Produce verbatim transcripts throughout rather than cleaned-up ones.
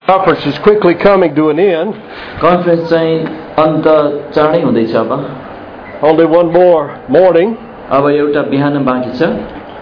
Conference is quickly coming to an end. Conference चाहिँ अन्त चाँडै हुँदैछ अब. Only one more morning. अब एउटा बिहान बाँकी छ.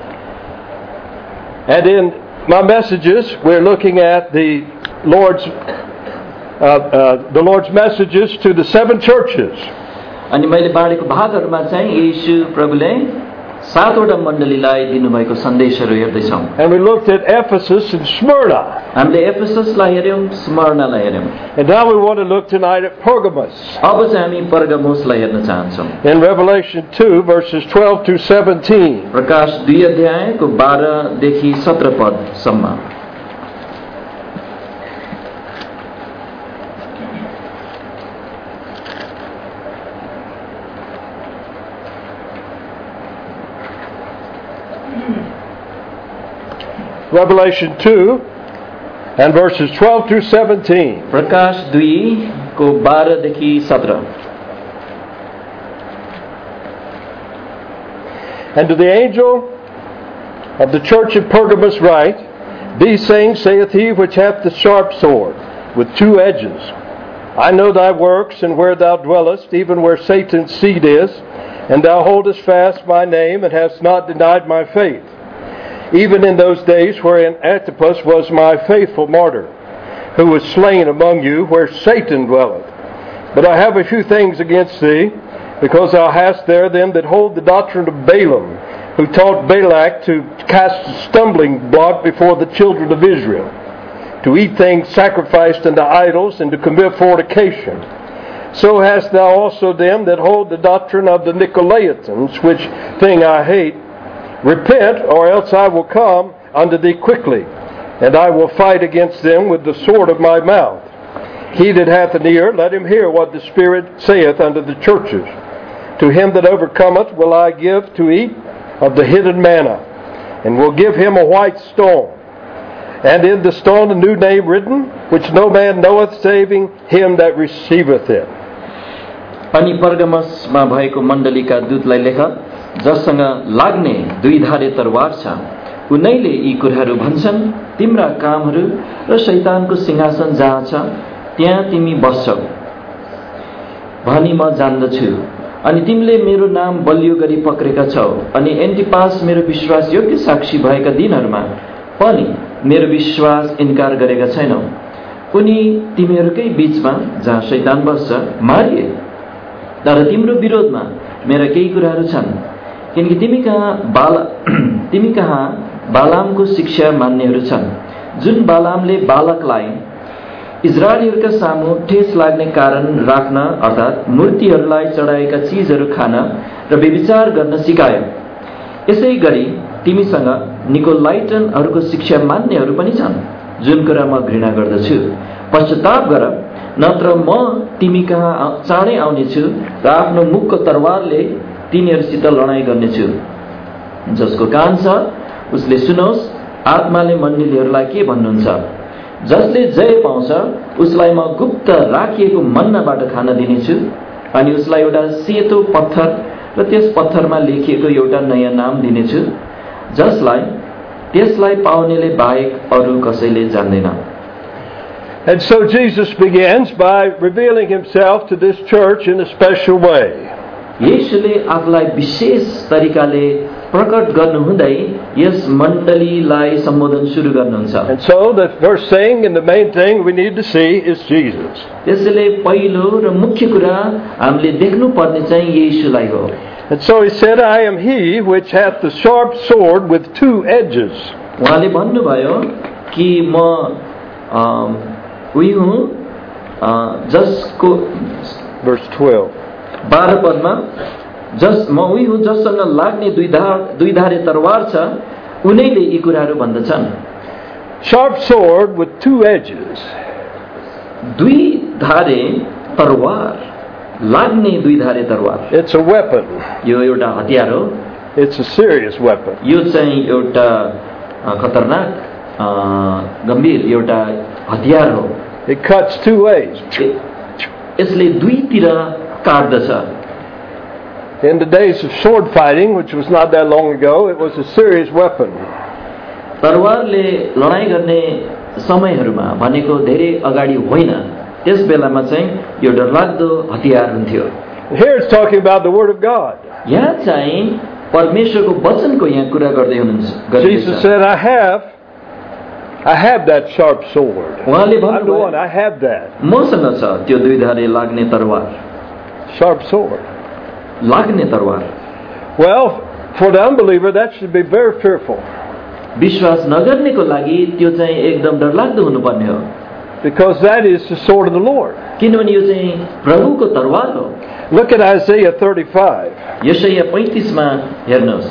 And in my messages, we're looking at the Lord's uh, uh, the Lord's messages to the seven churches. अनि मैले बाँडेको भागहरुमा चाहिँ येशू प्रभुले सातवटा मण्डलीलाई दिनुभएको सन्देशहरू हेर्दै छौं. And we looked at Ephesus and Smyrna. हामीले एफेससलाई हेर्यौं, स्मर्नालाई हेर्यौं. And now we want to look tonight at Pergamos. अब चाहिँ हामी पर्गमोसलाई हेर्न चाहन्छौं. In Revelation two verses twelve to seventeen. प्रकाश दुई अध्यायको बाह्र देखि सत्र पदसम्म. Revelation two and verses twelve through seventeen. प्रकाश दुई को बाह्र देखि सत्र. And to the angel of the church of Pergamos write, These things saith he which hath the sharp sword with two edges. I know thy works, and where thou dwellest, even where Satan's seat is, and thou holdest fast my name, and hast not denied my faith. Even in those days wherein Antipas was my faithful martyr, who was slain among you, where Satan dwelleth. But I have a few things against thee, because thou hast there them that hold the doctrine of Balaam, who taught Balak to cast a stumbling block before the children of Israel, to eat things sacrificed unto idols, and to commit fornication. So hast thou also them that hold the doctrine of the Nicolaitans, which thing I hate. Repent, or else I will come unto thee quickly, and I will fight against them with the sword of my mouth. He that hath an ear, let him hear what the Spirit saith unto the churches. To him that overcometh will I give to eat of the hidden manna, and will give him a white stone, and in the stone a new name written, which no man knoweth saving him that receiveth it. अनि पर्गमसमा भएको मण्डलीका दूतलाई लेख, जससँग लाग्ने दुई धारे तरवार छ, उनैले यी कुराहरू भन्छन्, तिम्रा कामहरू र शैतानको सिंहासन जहाँ छ त्यहाँ तिमी बस्छौ भनी म जान्दछु. अनि तिमीले मेरो नाम बलियो गरी पक्रेका छौ, अनि एन्टिपास मेरो विश्वासयोग्य साक्षी भएका दिनहरूमा पनि मेरो विश्वास इन्कार गरेका छैनौ. उनी तिमीहरूकै बीचमा जहाँ शैतान बस्छ मारिए. तर तिम्रो विरोधमा मेरा केही कुराहरू छन्, किनकि तिमी कहाँ बाला तिमी कहाँ बालामको शिक्षा मान्नेहरू छन्, जुन बालामले बालकलाई इजरायलीहरूका सामु ठेस लाग्ने कारण राख्न अर्थात् मूर्तिहरूलाई चढाएका चीजहरू खान र व्यभिचार गर्न सिकायो. यसै गरी तिमीसँग निकोलाइटनहरूको शिक्षा मान्नेहरू पनि छन्, जुन कुरा म घृणा गर्दछु. पश्चाताप गर, नत्र म तिमी कहाँ चाँडै आउनेछु र आफ्नो मुखको तरवारले तिनीहरूसित लडाईँ गर्नेछु. जसको कान छ उसले सुनोस्, आत्माले मण्डलीहरूलाई के भन्नुहुन्छ. जसले जय पाउँछ उसलाई म गुप्त राखिएको मन्नाबाट खान दिनेछु, अनि उसलाई एउटा सेतो पत्थर र त्यस पत्थरमा लेखिएको एउटा नयाँ नाम दिनेछु, जसलाई त्यसलाई पाउनेले बाहेक अरू कसैले जान्दैन. And so Jesus begins by revealing himself to this church in a special way. येशूले आफूलाई विशेष तरिकाले प्रकट गर्नुहुँदै यस मण्डलीलाई सम्बोधन सुरु गर्नुहुन्छ. And so the first thing and the main thing we need to see is Jesus. त्यसैले पहिलो र मुख्य कुरा हामीले देख्नु पर्ने चाहिँ येशूलाई हो. And so he said, I am he which hath the sharp sword with two edges. उहाँले भन्नुभयो कि म उही हुँ जसको verse twelve. बाह्र पदमा जस म उही हुँ जससँग लाग्ने दुई धार दुई धारे तरवार छ, उनैले यी कुराहरू भन्दछन्. Sharp sword with two edges. दुई धारे तरवार, लाग्ने दुई धारे तरवार. It's a weapon. यो एउटा हतियार हो. It's a serious weapon. यो चाहिँ एउटा खतरनाक गम्भीर एउटा हतियार हो. It cuts two ways. यसले दुईतिर काट्दछ. In the days of sword fighting, which was not that long ago, it was a serious weapon. तरवारले लडाईँ गर्ने समयहरूमा भनेको धेरै अगाडि होइन, त्यस बेलामा चाहिँ यो डरलाग्दो हतियार हुन्थ्यो। Here it's talking about the Word of God. यहाँ चाहिँ परमेश्वरको वचनको यहाँ कुरा गर्दै हुनुहुन्छ। Jesus said, I have, I have that sharp sword. उहाँले I'm the one, भन्नुभयो, I have that मसँग छ त्यो दुईधारे लाग्ने तरवार, sharp sword. लाग्ने तरवार। Well, for the unbeliever, that should be very fearful. विश्वास नगर्नेको लागि त्यो चाहिँ एकदम डरलाग्दो हुनुपर्ने हो, Because that is the sword of the Lord. किनभने यो चाहिँ प्रभुको तरवार हो। Look at Isaiah thirty-five. यशाया पैंतीस मा हेर्नुहोस्।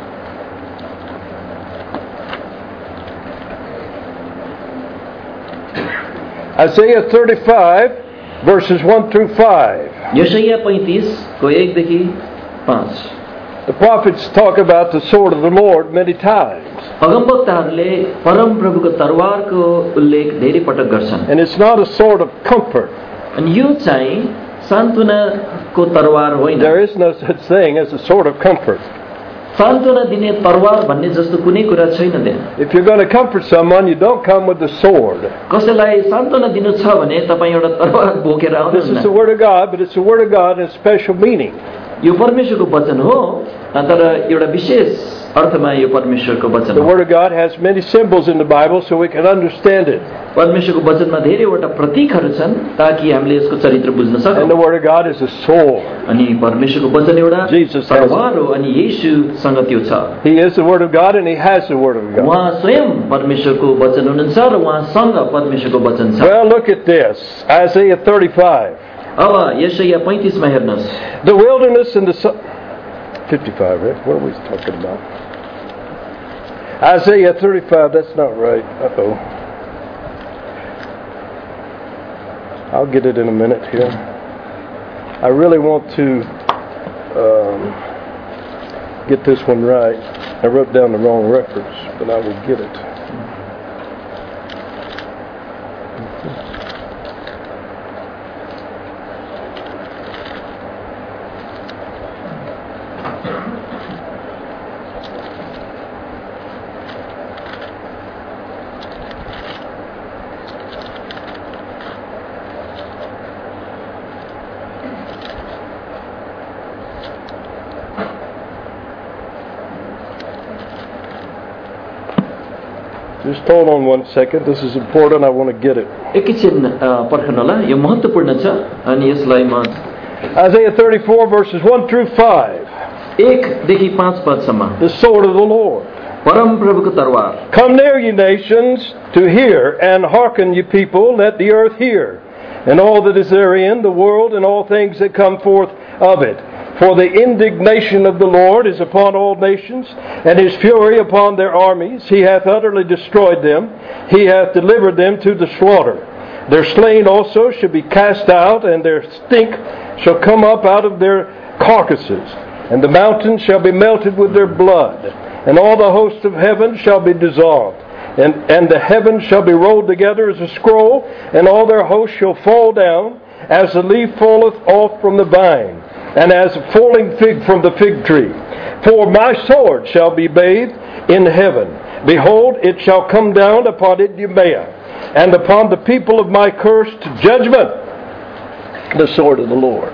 Isaiah thirty-five, verses one through five. यशाया पैंतीस को एक देखि पाँच। The prophets talk about the sword of the Lord many times. अगमवक्ताहरूले परम प्रभुको तरवारको उल्लेख धेरै पटक गर्छन्। And it's not a sword of comfort. अनि यो चाहिँ सान्त्वनाको तरवार होइन। There is no such thing as a sword of comfort. सान्त्वना दिने तरवार भन्ने जस्तो कुनै कुरा छैन त्यहाँ। If you're going to comfort someone, you don't come with the sword. कसैलाई सान्त्वना दिनु छ भने तपाईँ एउटा तरवार बोकेर This is the आउनुहुन्न। Word of God, but it's the Word of God in a special meaning. यो परमेश्वरको वचन हो, तर एउटा विशेष अर्थमा यो परमेश्वरको वचन The हो। Word of God has many symbols in the Bible so we can understand it. परमेश्वरको वचनमा धेरैवटा प्रतीकहरू छन् ताकि हामीले यसको चरित्र बुझ्न And the सकौँ। Word of God is a sword. अनि परमेश्वरको वचन एउटा Jesus has तरवार हो अनि येशूसँग त्यो छ। He is the Word of God and He has the Word of God. उहाँ स्वयं परमेश्वरको वचन हुनुहुन्छ र उहाँसँग परमेश्वरको वचन छ। Well, look at this. Isaiah thirty-five. अब यशाया पैंतीस मा हेर्नुहोस्। The wilderness and the... Su- fifty-five, right? What are we talking about? Isaiah thirty-five, that's not right. Uh-oh. I'll get it in a minute here. I really want to um, get this one right. I wrote down the wrong reference, but I will get it. Just hold on one second. This is important. I want to get it. एकैछिन पर्खनु होला, यो महत्त्वपूर्ण छ अनि यसलाई म Isaiah thirty-four, verses one through five. एक देखि पाँच पदसम्म। The sword of the Lord. परम प्रभुको तरवार। Come near, ye nations, to hear, and hearken, ye people, let the earth hear, and all that is therein, the world, and all things that come forth of it. For the indignation of the Lord is upon all nations, and His fury upon their armies. He hath utterly destroyed them. He hath delivered them to the slaughter. Their slain also shall be cast out, and their stink shall come up out of their carcasses. And the mountains shall be melted with their blood, and all the hosts of heaven shall be dissolved. And, and the heavens shall be rolled together as a scroll, and all their hosts shall fall down, as the leaf falleth off from the vine, and as a falling fig from the fig tree. For my sword shall be bathed in heaven. Behold, it shall come down upon Idumea, and upon the people of my cursed judgment, the sword of the Lord.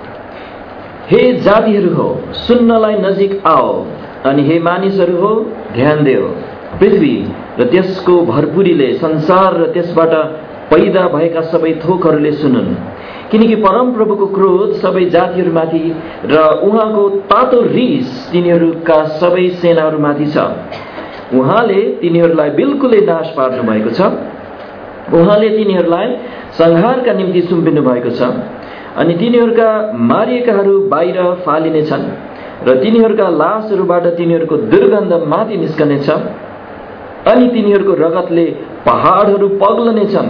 हे जातिहरू हो, सुन्नलाई नजिक आओ, अनि हे मानिसहरू हो, ध्यान देऊ। पृथ्वी र त्यसको भरपुरीले, संसार र त्यसबाट पैदा भएका सबै थोकहरूले सुनुन्। किनकि परम प्रभुको क्रोध सबै जातिहरूमाथि र उहाँको तातो रिस तिनीहरूका सबै सेनाहरूमाथि छ। उहाँले तिनीहरूलाई बिल्कुलै नाश पार्नु भएको छ। उहाँले तिनीहरूलाई संहारका निम्ति सुम्पिनु भएको छ, अनि तिनीहरूका मारिएकाहरू बाहिर फालिनेछन् र तिनीहरूका लासहरूबाट तिनीहरूको दुर्गन्ध माथि निस्कनेछ, अनि तिनीहरूको रगतले पहाडहरू पग्लनेछन्,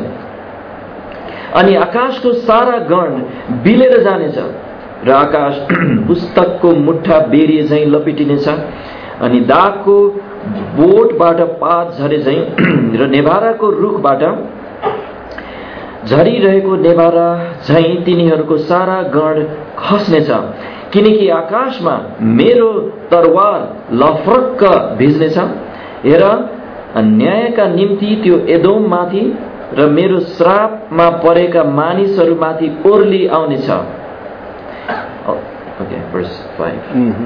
अनि आकाशको सारा गण बिलेर जानेछ र आकाश पुस्तकको मुठ्ठा बेरिए झैं लपेटिनेछ, अनि दागको बोटबाट पात झरे झैं र नेभाराको रुखबाट झरिरहेको नेभारा झैं तिनीहरूको सारा गण खस्नेछ। किनकि आकाशमा मेरो तरवार लफरक्क भिज्नेछ। हेर, न्यायका निम्ति त्यो एदोममाथि र मेरो श्रापमा परेका मानिसहरूमाथि ओर्ली आउनेछ. Okay, verse five. Mm-hmm.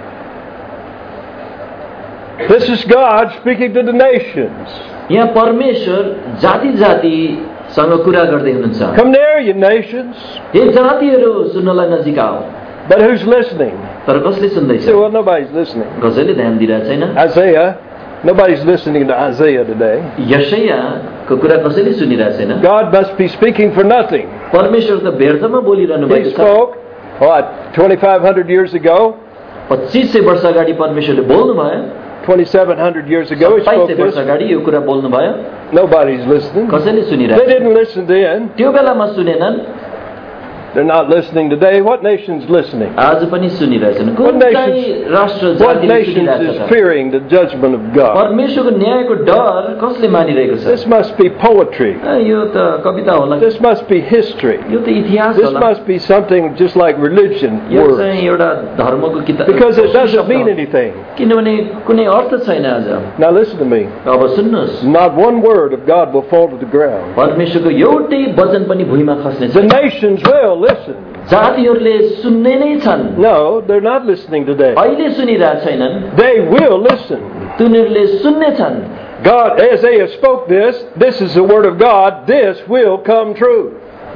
This is God speaking to the nations. यहाँ परमेश्वर जाति जातिसँग कुरा गर्दै हुनुहुन्छ. Come near, you nations. हे जातिहरू सुन्नलाई नजिक आओ. But who's listening? तर कसले सुन्दैछ? So, well, nobody's listening. कसैले ध्यान दिइरहेको छैन. Isaiah, nobody's listening to Isaiah today. यशायाको कुरा कसैले सुनिरहेको छैन. God must be speaking for nothing. परमेश्वर त व्यर्थमा बोलिरहनु He भएको छ. spoke, what, twenty-five hundred years ago? पच्चीस सय वर्ष अगाडि परमेश्वरले बोल्नु भयो. twenty-seven hundred years ago he spoke सत्ताइस सय वर्ष this. अगाडि यो कुरा बोल्नु भयो. Nobody's listening. कसैले They सुनिरहेको didn't listen then. त्यो बेलामा सुनेनन्. They're not listening today. What nation's listening? आज पनि सुनिरहेछन्. What कुन चाहिँ nations, राष्ट्र what जातिले nations सुनिरहेको is छ? fearing the judgment of God? परमेश्वरको न्यायको डर कसले मानिरहेको छ? This must be poetry. यो त कविता होला. This must be history. यो त इतिहास This होला. must be something just like religion yo words. चाहिँ एउटा धर्मको किताब. Because it doesn't mean anything. किनभने कुनै अर्थ छैन आज. Now listen to me. अब सुन्नुहोस्. Not one word of God will fall to the ground. परमेश्वरको एउटै वचन पनि भुइँमा खस्ने The छैन. nations will listen. जातिहरूले सुन्ने नै छन्. No, they're not listening today. अहिले सुनिरहेका छैनन्. They will listen. तिनीहरूले सुन्ने छन्. God, Isaiah spoke this. This is the word of God. This will come true.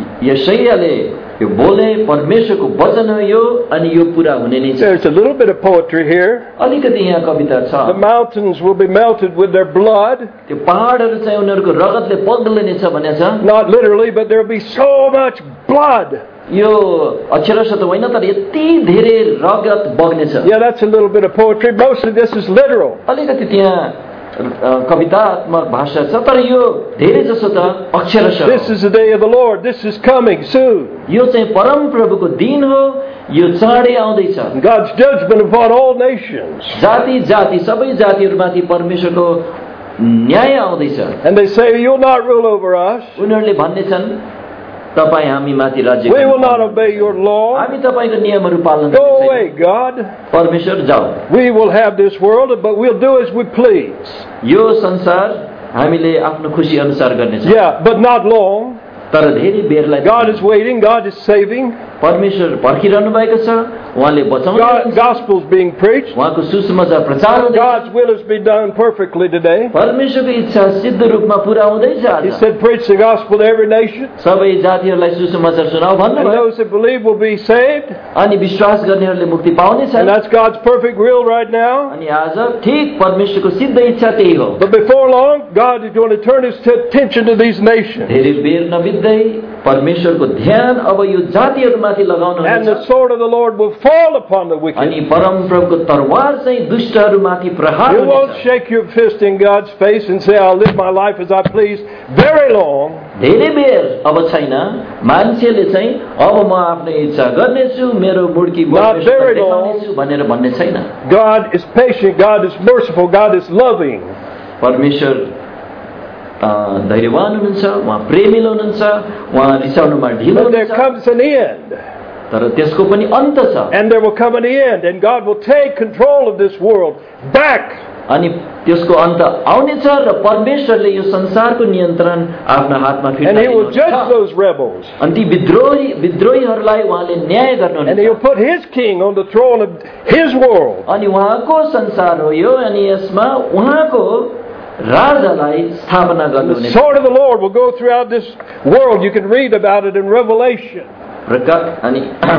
यशायाले यो बोले परमेश्वरको वचन हो यो अनि यो पूरा हुने नै छ. There's a little bit of poetry here. अलिकति यहाँ कविता छ. The mountains will be melted with their blood. त्यो पहाडहरू चाहिँ उनीहरूको रगतले पग्लिने छ भनेको छ. Not literally, but there will be so much blood. यो अक्षरशः त होइन तर यति धेरै रगत बग्नेछ. Yeah, that's a little bit of poetry. Most of this is literal. अलिकति त्यहाँ कवितात्मक भाषा छ तर यो धेरै जसो त अक्षरशः. This is the day of the Lord. This is coming soon. यो चाहिँ परम प्रभुको दिन हो. यो चाँडै आउँदैछ. God's judgment upon all nations. जाति जाति सबै जातिहरूमाथि परमेश्वरको न्याय आउँदैछ. And they say, you'll not rule over us. उनीहरूले भन्ने छन् तपाईँ हामी माथि राज्य We will गर्नु not पर्दैन. obey your law. हामी तपाईँको नियमहरू पालन Go गर्ने away, छैनौँ. God. परमेश्वर जाऊ. We will have this world, but we'll do as we please. यो संसार हामीले आफ्नो खुसी अनुसार गर्नेछौँ. Yeah, but not long. तर धेरै बेरलाई God is waiting. God is saving. परमेश्वर पर्खिरहनु भएको छ. उहाँले बचाउनु God, gospel's being preached. उहाँको सुसमाचार प्रचार हुँदैछ. God's will is be done perfectly today. परमेश्वरको इच्छा सिद्ध रूपमा पूरा हुँदैछ He आज. said, preach the gospel to every nation. सबै जातिहरूलाई सुसमाचार सुनाऊ And भन्नुभयो. those that believe will be saved. अनि विश्वास गर्नेहरूले मुक्ति पाउनेछन्. And that's God's perfect will right now. अनि आज ठीक परमेश्वरको सिद्ध इच्छा त्यही हो. But before long, God is going to turn his attention to these nations. धेरै बेर नबित्दै परमेश्वरको ध्यान अब यो जातिहरूमाथि लगाउनु And the हुनेछ. sword of the Lord will fall upon the wicked. अनि परम प्रभुको तरवार चाहिँ दुष्टहरूमाथि प्रहार You won't हुनेछ. shake your fist in God's face and say, I'll live my life as I please. Very long. धेरै बेर अब छैन. मान्छेले चाहिँ अब म आफ्नै इच्छा गर्नेछु, मेरो मुड्की Not very देखाउनेछु भनेर भन्ने छैन. God is patient. God is merciful. God is loving. परमेश्वर अ, धैर्यवान हुनुहुन्छ. उहाँ प्रेमिलो हुनुहुन्छ. उहाँ रिसाउनुमा ढिलो But there हुनुहुन्छ. comes an end. तर त्यसको पनि अन्त छ. And there will come an end. And God will take control of this world back. अनि त्यसको अन्त आउनेछ र परमेश्वरले यो संसारको नियन्त्रण आफ्नो हातमा And he will फिर्ता judge लिनुहुन्छ. those rebels. अनि ती विद्रोही विद्रोहीहरूलाई उहाँले न्याय And he'll गर्नुहुन्छ. put his king on the throne of his world. अनि उहाँको संसार हो यो. अनि यसमा उहाँको राजालाई स्थापना The गर्नुहुनेछ. sword of the Lord will go throughout this world. You can read about it in Revelation. प्रका- अनि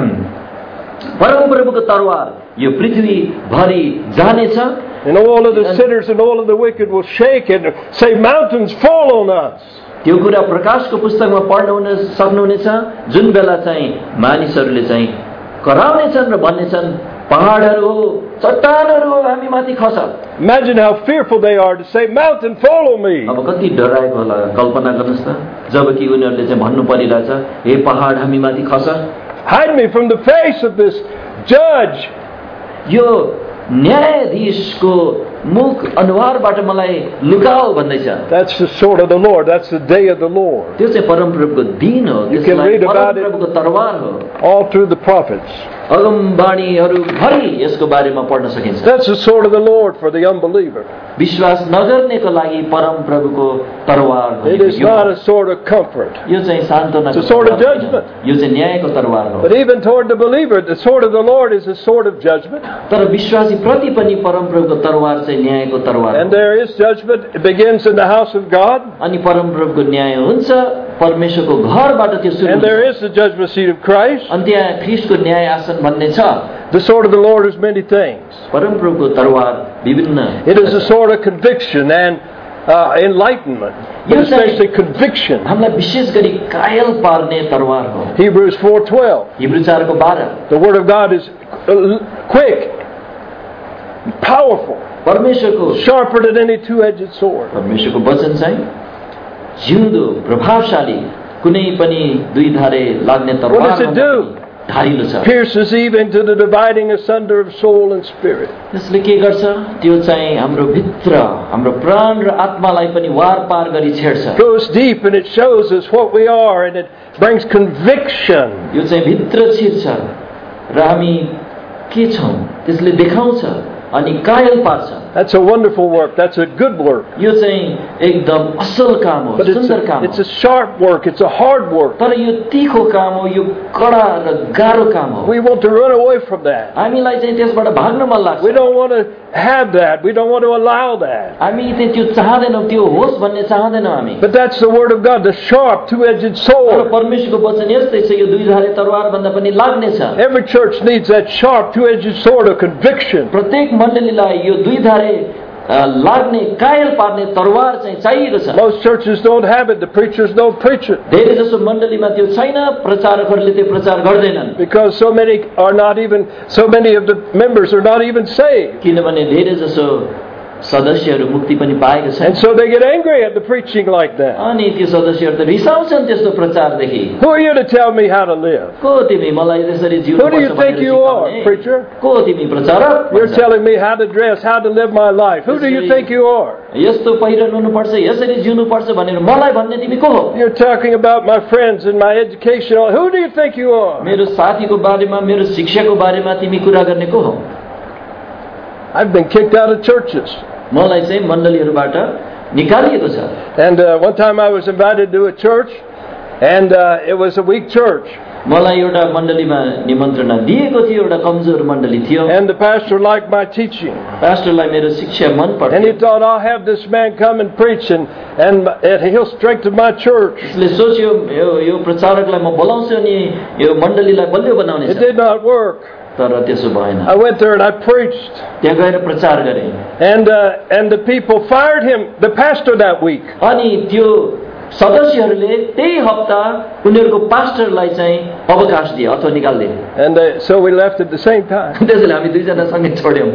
परमप्रभुको तरवार यो पृथ्वी भरि जानेछ. And all of the sinners and all of the wicked will shake and say, mountains fall on us. त्यो कुरा प्रकाशको पुस्तकमा पढ्न हुन सक्नुहुनेछ. जुन बेला चाहिँ मानिसहरूले चाहिँ कराउनेछन् र भन्नेछन् पहाडहरू हो, चट्टानहरू हो, हामी माथि खस. Imagine how fearful they are to say, mountain, follow me. अब कति डराएको होला कल्पना गर्नुहोस् त. जबकि उनीहरूले चाहिँ भन्नु परिरहेछ, हे पहाड हामी माथि खस. Hide me from the face of this judge. यो न्यायाधीशको मुख अनुहारबाट मलाई लुकाऊ भन्दैछ. That's the sword of the Lord. That's the day of the Lord. त्यो चाहिँ परमप्रभुको दिन हो. You can त्यसलाई read about it. परमप्रभुको तरवार हो. All through the prophets. अगमबाणीहरू भरि यसको बारेमा पढ्न सकिन्छ। That's the sword of the Lord for the unbeliever. विश्वास नगर्नेको लागि परम प्रभुको तरवार It is not a sword of comfort. यो चाहिँ सान्त्वनाको It's a sword of तरवार होइन। judgment. यो चाहिँ न्यायको तरवार हो। But even toward the believer, the sword of the Lord is a sword of judgment. तर विश्वासी प्रति पनि परम प्रभुको तरवार चाहिँ न्यायको तरवार And हो। there is judgment. It begins in the house of God. अनि परम प्रभुको न्याय हुन्छ, परमेश्वरको घरबाट त्यो सुरु And there हुन्छ। is the judgment seat of Christ. अनि त्यहाँ ख्रीष्टको न्याय आसन भन्ने छ। The sword of the Lord is many things. परम प्रभुको तरवार विभिन्न। It is a sword of conviction and uh, enlightenment. But especially conviction. हामीलाई विशेष गरी कायल पार्ने तरवार हो। Hebrews four twelve. हिब्रू चारको बाह्र। The word of God is quick, powerful, परमेश्वरको sharper than any two-edged sword. परमेश्वरको वचन चाहिँ जिउँदो प्रभावशाली कुनै पनि दुई धारे लाग्ने तरवार What does it do? धारिलो छ। Pierces even to the dividing asunder of soul and spirit. त्यसले के गर्छ? त्यो चाहिँ हाम्रो भित्र हाम्रो प्राण र आत्मालाई पनि वार पार गरी छेड्छ। Goes deep and it shows us what we are and it brings conviction. यो चाहिँ भित्र छिर्छ र हामी के छौं त्यसले देखाउँछ अनि कायल पार्छ। That's a wonderful work. That's a good work. यो चाहिँ एकदम असल काम हो, But it's सुन्दर a, काम it's हो। a sharp work. It's a hard work. तर यो तीखो काम हो, यो कडा र गाह्रो काम हो। We want to run away from that. हामीलाई चाहिँ त्यसबाट भाग्न मन लाग्छ। We don't want to have that. We don't want to allow that. हामी चाहिँ त्यो चाहदैनौँ, त्यो होस् भन्ने चाहदैनौँ हामी। But that's the word of God, the sharp two-edged तर sword. परमेश्वरको वचन यस्तै छ, यो दुई धारे तरवार भन्दा पनि लाग्ने छ। Every church needs that sharp two-edged sword of conviction. प्रत्येक मण्डलीलाई यो दुई धारे लाग्ने कायल पार्ने तरवार चाहिँ चाहिएको छ। Most churches don't have it. The preachers don't preach it. धेरै जसो मण्डलीमा त्यो छैन, प्रचारकहरूले त्यो प्रचार गर्दैनन्। Because so many are not even, so many of the members are not even saved. किनभने धेरै जसो सदस्यहरू मुक्ति पनि पाएका छन्। And so they get angry at the preaching like that. अनि त्यो सदस्यहरू त रिसाउँछन् त्यस्तो प्रचारदेखि। Who are you to tell me how to live? को तिमी मलाई त्यसरी जिउनु Who do you पर्छ think भनेर you are, सिकाउने? preacher? को तिमी प्रचारक? You're telling me how to dress, how to live my life. Who do you think you are? यस्तो पहिरन हुनुपर्छ, यसरी जिउनु पर्छ भनेर मलाई भन्ने तिमी को हो? You're talking about my friends and my education. Who do you think you are? मेरो साथीको बारेमा, मेरो शिक्षाको बारेमा तिमी कुरा गर्ने को हो? I've been kicked out of churches. मलाई चाहिँ मण्डलीहरूबाट निकालिएको छ। And uh, one time I was invited to a church, and uh, it was a weak church. मलाई एउटा मण्डलीमा निमन्त्रणा दिएको थियो, एउटा कमजोर मण्डली थियो। And the pastor liked my teaching. पास्टरलाई मेरो शिक्षा मन पर्थ्यो। And he thought, I'll have this man come and preach, and, and, and he'll strengthen my church. उसले सोच्यो यो यो प्रचारकलाई म बोलाउँछु अनि यो मण्डलीलाई बलियो बनाउने It छ। did not work. तर त्यसो भएन। I went there and I preached. त्यहाँ गएर प्रचार गरेँ। And, uh, and the people fired him, the pastor, that week. अनि त्यो सदस्यहरूले त्यही हप्ता उनीहरूको पास्टरलाई चाहिँ अवकाश दिए अथवा निकालिदिए। And uh, so we left at the same time. त्यसैले हामी दुईजना सँगै छोड्यौँ।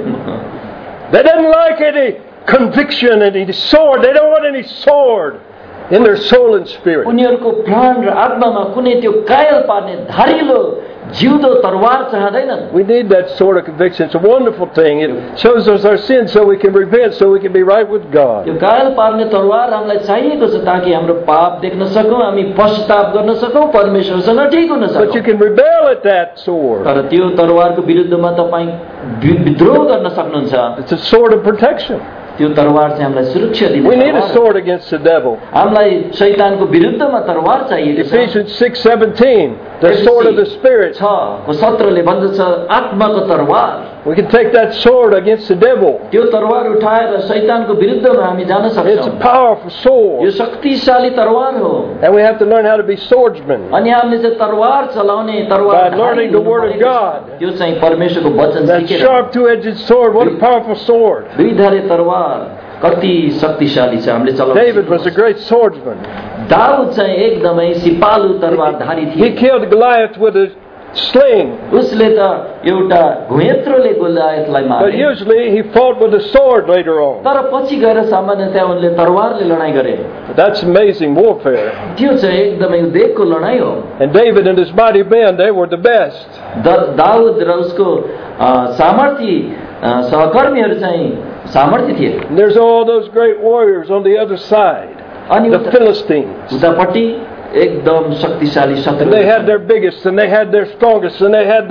They didn't like any conviction, any sword. They don't want any sword in their soul and spirit. उनीहरूको प्राण र आत्मामा कुनै त्यो कायल पार्ने धारिलो जिउँदो तरवार चाहँदैनन्। We need that sort of conviction. It's a wonderful thing. It shows us our sins so we can repent, so we can be right with God. त्यो कायल पार्ने तरवार हामीलाई चाहिएको छ ताकि हाम्रो पाप देख्न सकौँ, हामी पश्चाताप गर्न सकौँ, परमेश्वरसँग ठिक हुन But you सकौँ। can rebel at that sword. तर त्यो तरवारको विरुद्धमा तपाईँ विद्रोह गर्न सक्नुहुन्छ। It's a sword of protection. त्यो तरवार चाहिँ हामीलाई सुरक्षा दिने We need a तरवार हो। sword against the devil. हामीलाई शैतानको विरुद्धमा तरवार चाहिएको छ। Ephesians six seventeen, the sword of the Spirit. छ को सत्रले भन्दछ आत्माको तरवार। We can take that sword against the devil. त्यो तरवार उठाएर शैतानको विरुद्धमा हामी जान It's a सक्छौँ। powerful यो sword. शक्तिशाली तरवार हो। And we have to learn how to be swordsmen. अनि हामीले चाहिँ तरवार चलाउने तरवार By learning the word of God. यो चाहिँ परमेश्वरको वचन That सिकेर sharp two-edged sword, what a powerful sword. दुई धारे तरवार कति शक्तिशाली छ हामीले चलाउन David was a सिक्नुपर्छ। great swordsman. दाऊद चाहिँ एकदमै सिपालु तरवारधारी He थिए। killed Goliath with a sling. उसले त एउटा घुँयत्रोले गोलियतलाई But मारे। usually he fought with a sword later on. तर पछि गएर सामान्यतया उनले तरवारले लडाईँ गरे। That's amazing warfare. त्यो चाहिँ एकदमै उदेकको लडाईँ हो। And David and his mighty men, they were the best. द- दाऊद र उसको अ, सामर्थी अ, सहकर्मीहरू चाहिँ सामर्थी थिए। And there's all those great warriors on the other side, अनि the उता- Philistines. उतापट्टि एकदम शक्तिशाली And शत्रु they had their biggest, and they had their strongest, and they had their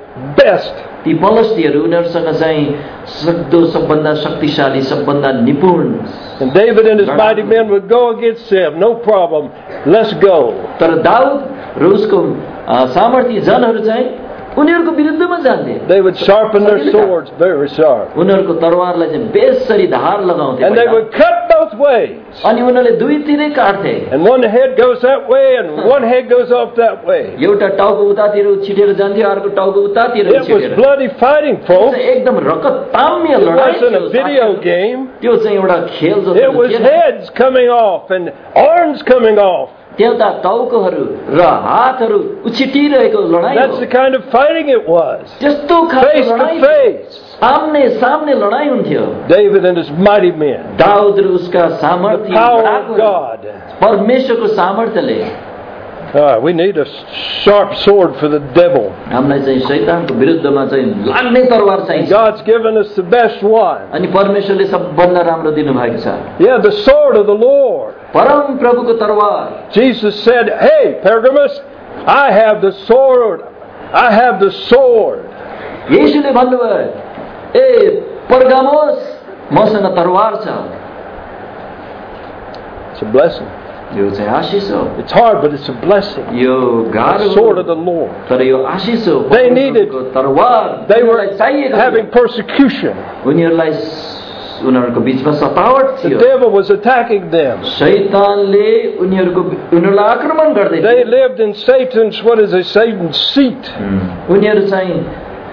best. ती पलस्तीहरू उनीहरूसँग चाहिँ सक्दो सबभन्दा शक्तिशाली सबभन्दा निपुण And David and his mighty men would go against them. No problem. Let's go. तर दाउद र उसको अ, सामर्थी जनहरू चाहिँ उनीहरूको विरुद्धमा जान्थे They would sharpen their swords very sharp. उनीहरूको तरवारलाई चाहिँ बेसरी धार लगाउँथे And they पहिला। would cut both ways. अनि उनीहरूले दुईतिरै काट्थे And one head goes that way and one head goes off that way. एउटा टाउको उतातिर छिटेर जान्थ्यो अर्को टाउको उतातिर It was छिटेर bloody fighting, त्यो folks. चाहिँ एकदम रकतताम्य It लडाई wasn't a थियो video साथीहरू। game. त्यो चाहिँ एउटा खेल जस्तो It was थिएन। heads coming off and arms coming off. त्यहाँ टाउकोहरू र हातहरू उछिटिरहेको लडाई That's हो। the kind of fighting it was. त्यस्तो Face खालको to लडाई face. सामने सामने लडाई हुन्थ्यो। David and his mighty men. Dawood र उसका The सामर्थ्य power of लडाकुहरू, God. परमेश्वरको सामर्थ्यले Ah, we need a sharp sword for the devil. हामीलाई चाहिँ शैतानको विरुद्धमा चाहिँ लाग्ने तरवार चाहिन्छ। God's given us the best one. अनि परमेश्वरले सबभन्दा राम्रो दिनुभएको छ। Yeah, the sword of the Lord. परम प्रभुको तरवार। Jesus said, "Hey, Pergamos, I have the sword. I have the sword." येशूले भन्नुभयो, ए परगामोस, मसँग तरवार छ। It's a blessing. यो चाहिँ आशीष हो। It's hard, but it's a blessing. यो गाह्रो The हो, sword of the Lord. तर यो आशीष हो। They needed- परमेश्वरको तरवार They were उनीहरूलाई चाहिएको having थियो। persecution. उनीहरूलाई उनीहरूको बीचमा सतावट The थियो। devil was attacking them. शैतानले उनीहरूको उनीहरूलाई आक्रमण गर्दै They थियो। lived in Satan's, what is it, Satan's seat. उनीहरू चाहिँ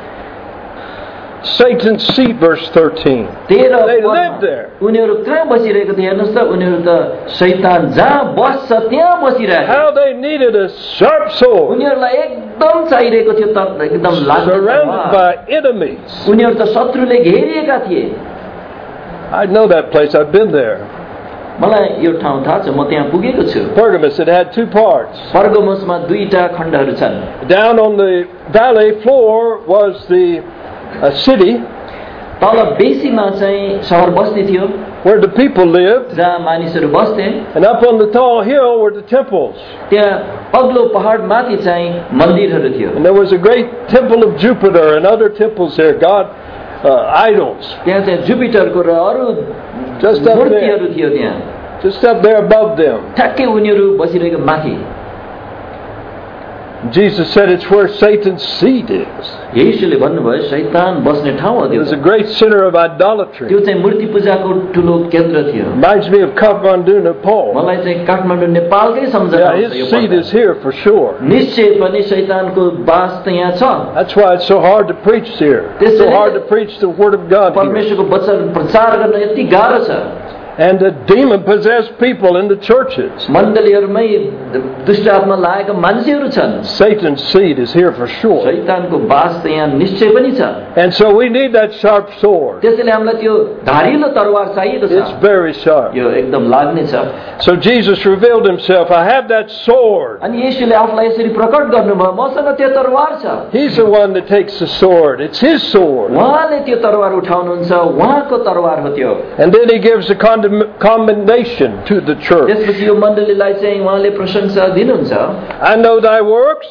Satan's seat, verse thirteen. तेह्र They पदमा lived there. उनीहरू कहाँ बसिरहेको थियो हेर्नुहोस् त, उनीहरू त शैतान जहाँ बस्छ त्यहाँ बसिरहेको। How they needed a sharp sword. उनीहरूलाई एकदम चाहिरहेको थियो त एकदम लाग्ने Surrounded तरवार। by enemies. उनीहरू त शत्रुले घेरिएका थिए। I know that place. I've been there. मलाई यो ठाउँ थाहा छ, म त्यहाँ पुगेको छु। Pergamos, it had two parts. पर्गमोसमा दुईटा खण्डहरू छन्। Down on the valley floor was the uh, city तल बेसीमा चाहिँ सहर बस्ती थियो, where the people lived, जहाँ मानिसहरू बस्थे। and up on the tall hill were the temples. त्यहाँ अग्लो पहाड माथि चाहिँ मन्दिरहरू थियो। And there was a great temple of Jupiter and other temples there, God uh, idols, त्यहाँ चाहिँ जुपिटरको र अरू Just up मूर्तिहरू थियो त्यहाँ। just up there above them. ठ्याक्कै उनीहरू बसिरहेको माथि। Jesus said it's where Satan's seat is. येशूले भन्नुभयो शैतान बस्ने ठाउँ हो It त्यो was a चाहिँ। great center of idolatry. त्यो चाहिँ मूर्ति पूजाको ठुलो केन्द्र थियो। Reminds me of Kathmandu, Nepal. मलाई चाहिँ काठमाडौँ नेपालकै सम्झना Yeah, आउँछ यो his seat पद। is here for sure. निश्चय पनि शैतानको बास त यहाँ छ। That's why it's so hard to preach here. It's so hard to preach the Word of God here. परमेश्वरको वचन प्रचार गर्न यति गाह्रो छ। And the demon-possessed people in the churches. मण्डलीहरूमै दुष्ट आत्मा लागेका मान्छेहरू छन्। Satan's seat is here for sure. शैतानको बास त यहाँ निश्चय पनि छ। And so we need that sharp sword. त्यसैले हामीलाई त्यो धारिलो तरवार चाहिएको It's छ। very sharp. यो एकदम लाग्ने छ। So Jesus revealed himself. I have that sword. अनि येशूले आफूलाई यसरी प्रकट गर्नुभयो, मसँग त्यो तरवार छ। He's the one that takes the sword. It's his sword. उहाँले त्यो तरवार उठाउनुहुन्छ, उहाँको तरवार हो त्यो। And then he gives a condemn- commendation to the church. त्यसपछि यो मण्डलीलाई चाहिँ उहाँले प्रशंसा दिनुहुन्छ। I know thy works.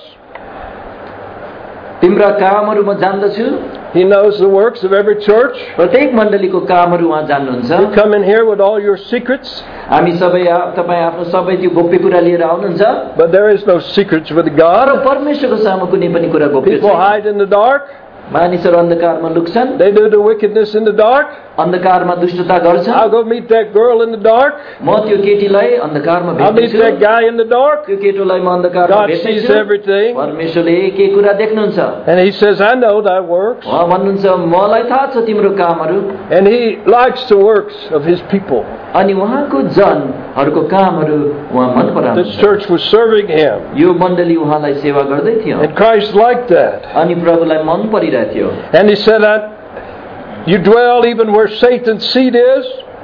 तिम्रा कामहरू म जान्दछु। He knows the works of every church. प्रत्येक मण्डलीको कामहरू उहाँ जान्नुहुन्छ। You come in here with all your secrets, हामी सबै आ- तपाईँ आफ्नो सबै त्यो गोप्य कुरा लिएर आउनुहुन्छ, but there is no secrets with तर God. परमेश्वरको सामु कुनै पनि कुरा गोप्य People छैन। hide in the dark. मानिसहरू अन्धकारमा लुक्छन्, They do the wickedness in the dark. अन्धकारमा दुष्टता गर्छन्। I'll go meet that girl in the dark. म त्यो केटीलाई अन्धकारमा I'll meet भेट्छु, that guy in the dark. त्यो केटोलाई म अन्धकारमा God sees भेट्छु। everything. परमेश्वरले एक एक कुरा देख्नुहुन्छ। And he says, I know thy works. उहाँ भन्नुहुन्छ मलाई थाहा छ तिम्रो कामहरू, And he likes the works of his people. अनि उहाँको जनहरूको कामहरू उहाँ मन This पराउनुहुन्छ। church was serving him. यो मण्डली उहाँलाई सेवा गर्दै थियो And Christ liked that. अनि प्रभुलाई मन परिरहेको थियो। And he said, I, you dwell even where Satan's seat is.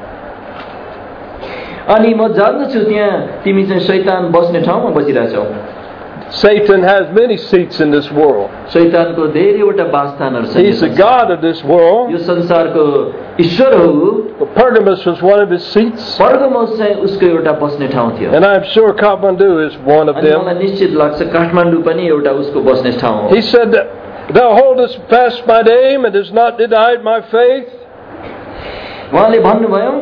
अनि म जान्दछु त्यहाँ तिमी चाहिँ शैतान बस्ने ठाउँमा बसिरहेछौ। Satan has many seats in this world. शैतानको धेरैवटा वासस्थानहरू छन्। He's the God of this world. यो संसारको ईश्वर हो। But Pergamos was one of his seats. पर्गमोस चाहिँ उसको एउटा बस्ने ठाउँ थियो। And I'm sure Kathmandu is one of अनि मलाई them. निश्चित लाग्छ काठमाडौँ पनि एउटा उसको बस्ने ठाउँ हो। He said that Thou holdest fast my name and hast not denied my faith. उहाँले भन्नुभयो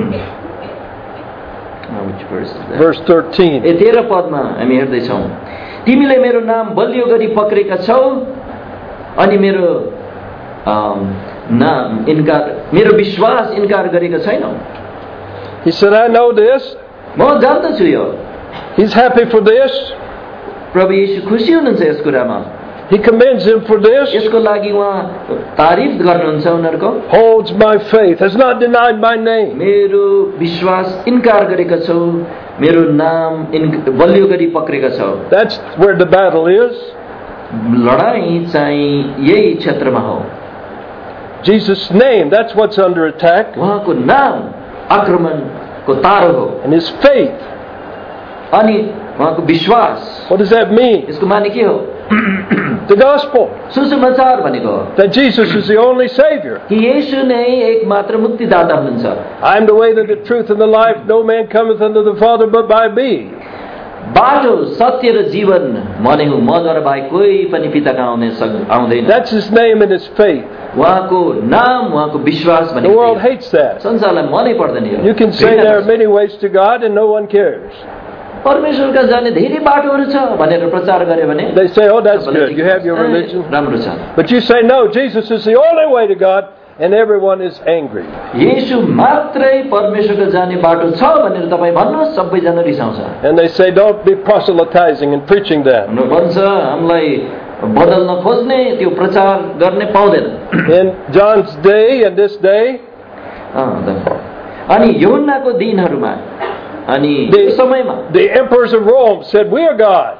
Verse thirteen. ए तेह्र पदमा हामी हेर्दैछौँ, तिमीले मेरो नाम बलियो गरी पक्रेका छौ अनि मेरो नाम इन्कार मेरो विश्वास इन्कार गरेका छैनौ। He said, I know this. म जान्दछु यो। He's happy for this. प्रभु येशू खुसी हुनुहुन्छ यस कुरामा। He commends him for this. यसको लागि उहाँ तारिफ गर्नुहुन्छ उनीहरूको। Holds my faith, has not denied my name. मेरो विश्वास इन्कार गरेका छौ, मेरो नाम बलियो गरी पक्रेका छौ। That's where the battle is. लडाई चाहिँ यही क्षेत्रमा हो। Jesus' name, that's what's under attack. उहाँको नाम आक्रमणको तारो हो। And his faith. अनि उहाँको विश्वास। What does that mean? यसको माने के हो? The gospel. सुसमाचार भनेको that Jesus is the only Savior. कि येशू नै एकमात्र मुक्तिदाता हुनुहुन्छ। I am the way, the truth, and the life. No man cometh unto the Father but by me. बाटो सत्य र जीवन म नै हुँ, मद्वारा बाहेक कोही पनि पिताका आउने आउँदैन। That's his name and his faith. उहाँको नाम, उहाँको विश्वास भनेको। The world hates that. संसारलाई मनै पर्दैन यो। You can say there are many ways to God and no one cares. परमेश्वरका जाने धेरै बाटोहरू छ भनेर प्रचार गरे भने they say, oh, that's good, you have your religion. राम्रो छ। But you say, no, Jesus is the only way to God, and everyone is angry. येशू मात्रै परमेश्वरका जाने बाटो छ भनेर तपाईँ भन्नुहोस्, सबैजना रिसाउँछ। And they say, don't be proselytizing and preaching that. भन्छ हामीलाई बदल्न खोज्ने त्यो प्रचार गर्ने पाउँदैन। In John's day and this day, अनि यूहन्नाको दिनहरूमा अनि the, समयमा the emperors of Rome said, we are God.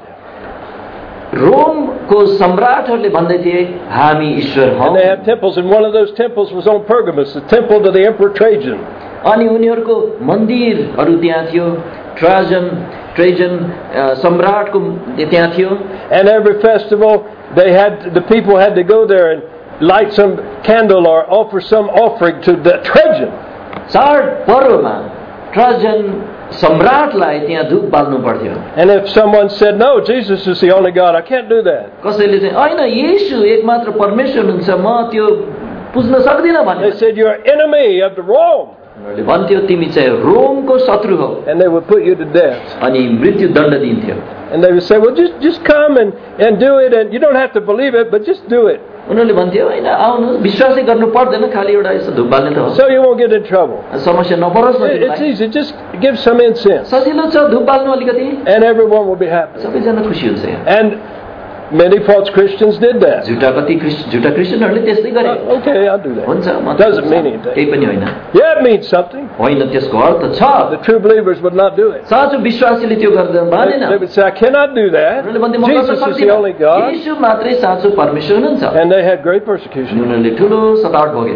रोमको सम्राटहरूले भन्दै थिए हामी ईश्वर हौं। And they had temples, and one of those temples was on Pergamus, the temple to the Emperor Trajan. अनि उनीहरूको मन्दिरहरू त्यहाँ थियो, ट्राजन ट्रेजन सम्राटको त्यहाँ थियो। And every festival, they had the people had to go there and light some candle or offer some offering to the Trajan. चाड पर्वमा ट्राजन सम्राटलाई त्यहाँ धूप बाल्नु पर्थ्यो। And if someone said, no, Jesus is the only God, I can't do that. कसैले चाहिँ हैन येशू एकमात्र परमेश्वर हुनुहुन्छ, म त्यो पुज्न सक्दिन भने They said, you're enemy of the Rome. उनीहरूले भन्थ्यो तिमी चाहिँ रोमको शत्रु हौ। And they would put you to death. अनि मृत्यु दण्ड दिन्थ्यो। And they would say, well, just just come and and do it, and you don't have to believe it, but just do it. उनीहरूले भन्थ्यो हैन आउनु विश्वासै गर्नु पर्दैन, खाली एउटा यस्तो धूप बाल्ने त हो। So you won't get in trouble. समस्या नपरोस् न तिमीलाई। It's easy, just give some incense. सजिलो छ धूप बाल्नु अलिकति। And everyone will be happy. सबैजना खुसी हुन्छ यहाँ। And many false Christians did that. झुटा कति झुटा क्रिस्चियनहरूले त्यस्तै गरे। Uh, okay, I'll do that. हुन्छ म Doesn't mean anything. केही पनि होइन। Yeah, it means something. होइन त्यसको अर्थ छ। The true believers would not do it. साँचो विश्वासीले त्यो गर्दैन मानेन। They would say, I cannot do that. उनीहरूले भन्थे म गर्न Jesus is सक्दिन। the only God. येशू मात्रै साँचो परमेश्वर हुनुहुन्छ। And they had great persecution. उनीहरूले ठुलो सतावट भोगे।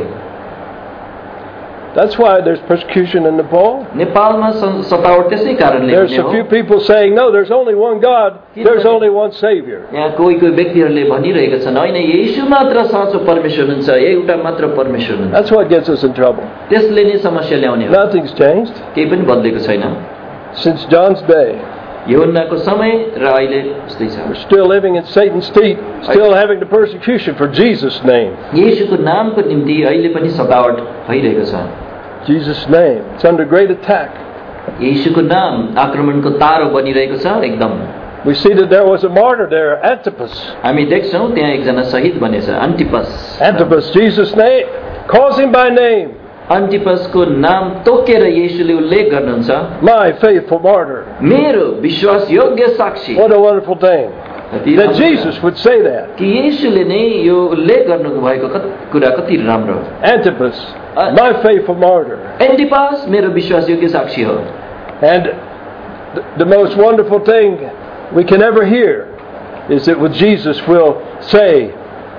That's why there's persecution in Nepal. नेपालमा सतावट त्यसै कारणले There's हुने a हो। few people saying, no, there's only one God, there's only one Savior. यहाँ कोही कोही व्यक्तिहरूले भनिरहेका छन् हैन येशू मात्र साँचो परमेश्वर हुनुहुन्छ, एउटा मात्र परमेश्वर हुनुहुन्छ। That's what gets us in trouble. त्यसले नै समस्या ल्याउने हो। Nothing's changed केही पनि बदलेको छैन। since John's day. यूहन्नाको समय र अहिले उस्तै छ। We're still living in Satan's teeth, still having the persecution for Jesus' name. येशूको नामको निम्ति अहिले पनि सतावट भइरहेको छ। Jesus' name. It's under great attack. येशूको नाम आक्रमणको तारो बनिरहेको छ एकदम। We see that there was a martyr there, Antipas. हामी देख्छौं त्यहाँ एकजना शहीद बनेछ, अन्टिपस। Antipas, Jesus' name, calls him by name. अन्टिपसको नाम तोकेर येशूले उल्लेख गर्नुहुन्छ, My faithful martyr. मेरो विश्वास योग्य साक्षी। What a wonderful thing that Jesus would say that. कि येशूले नै यो उल्लेख गर्नु भएको कुरा कति राम्रो। Antipas, my faithful martyr. एन्टिपस मेरो विश्वास योग्य साक्षी हो। And the, the most wonderful thing we can ever hear is that when Jesus will say,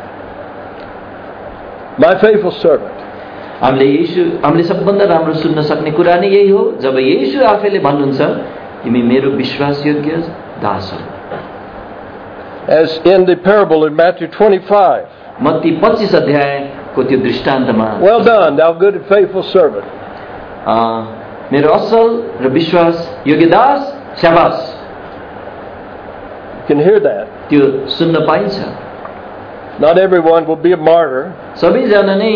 my faithful servant. हामीले येशू हामीले सबभन्दा राम्रो सुन्न सक्ने कुरा नै यही हो जब येशू आफैले भन्नुहुन्छ तिमी मेरो विश्वास योग्य दास हौ। As in the parable in Matthew twenty-five. मत्ती पच्चीस अध्यायको त्यो दृष्टान्तमा, Well done, thou good and faithful servant. मेरो असल र विश्वास योग्य दास, शाबास। You can hear that. त्यो सुन्न पाइन्छ। Not everyone will be a martyr. सबैजना नै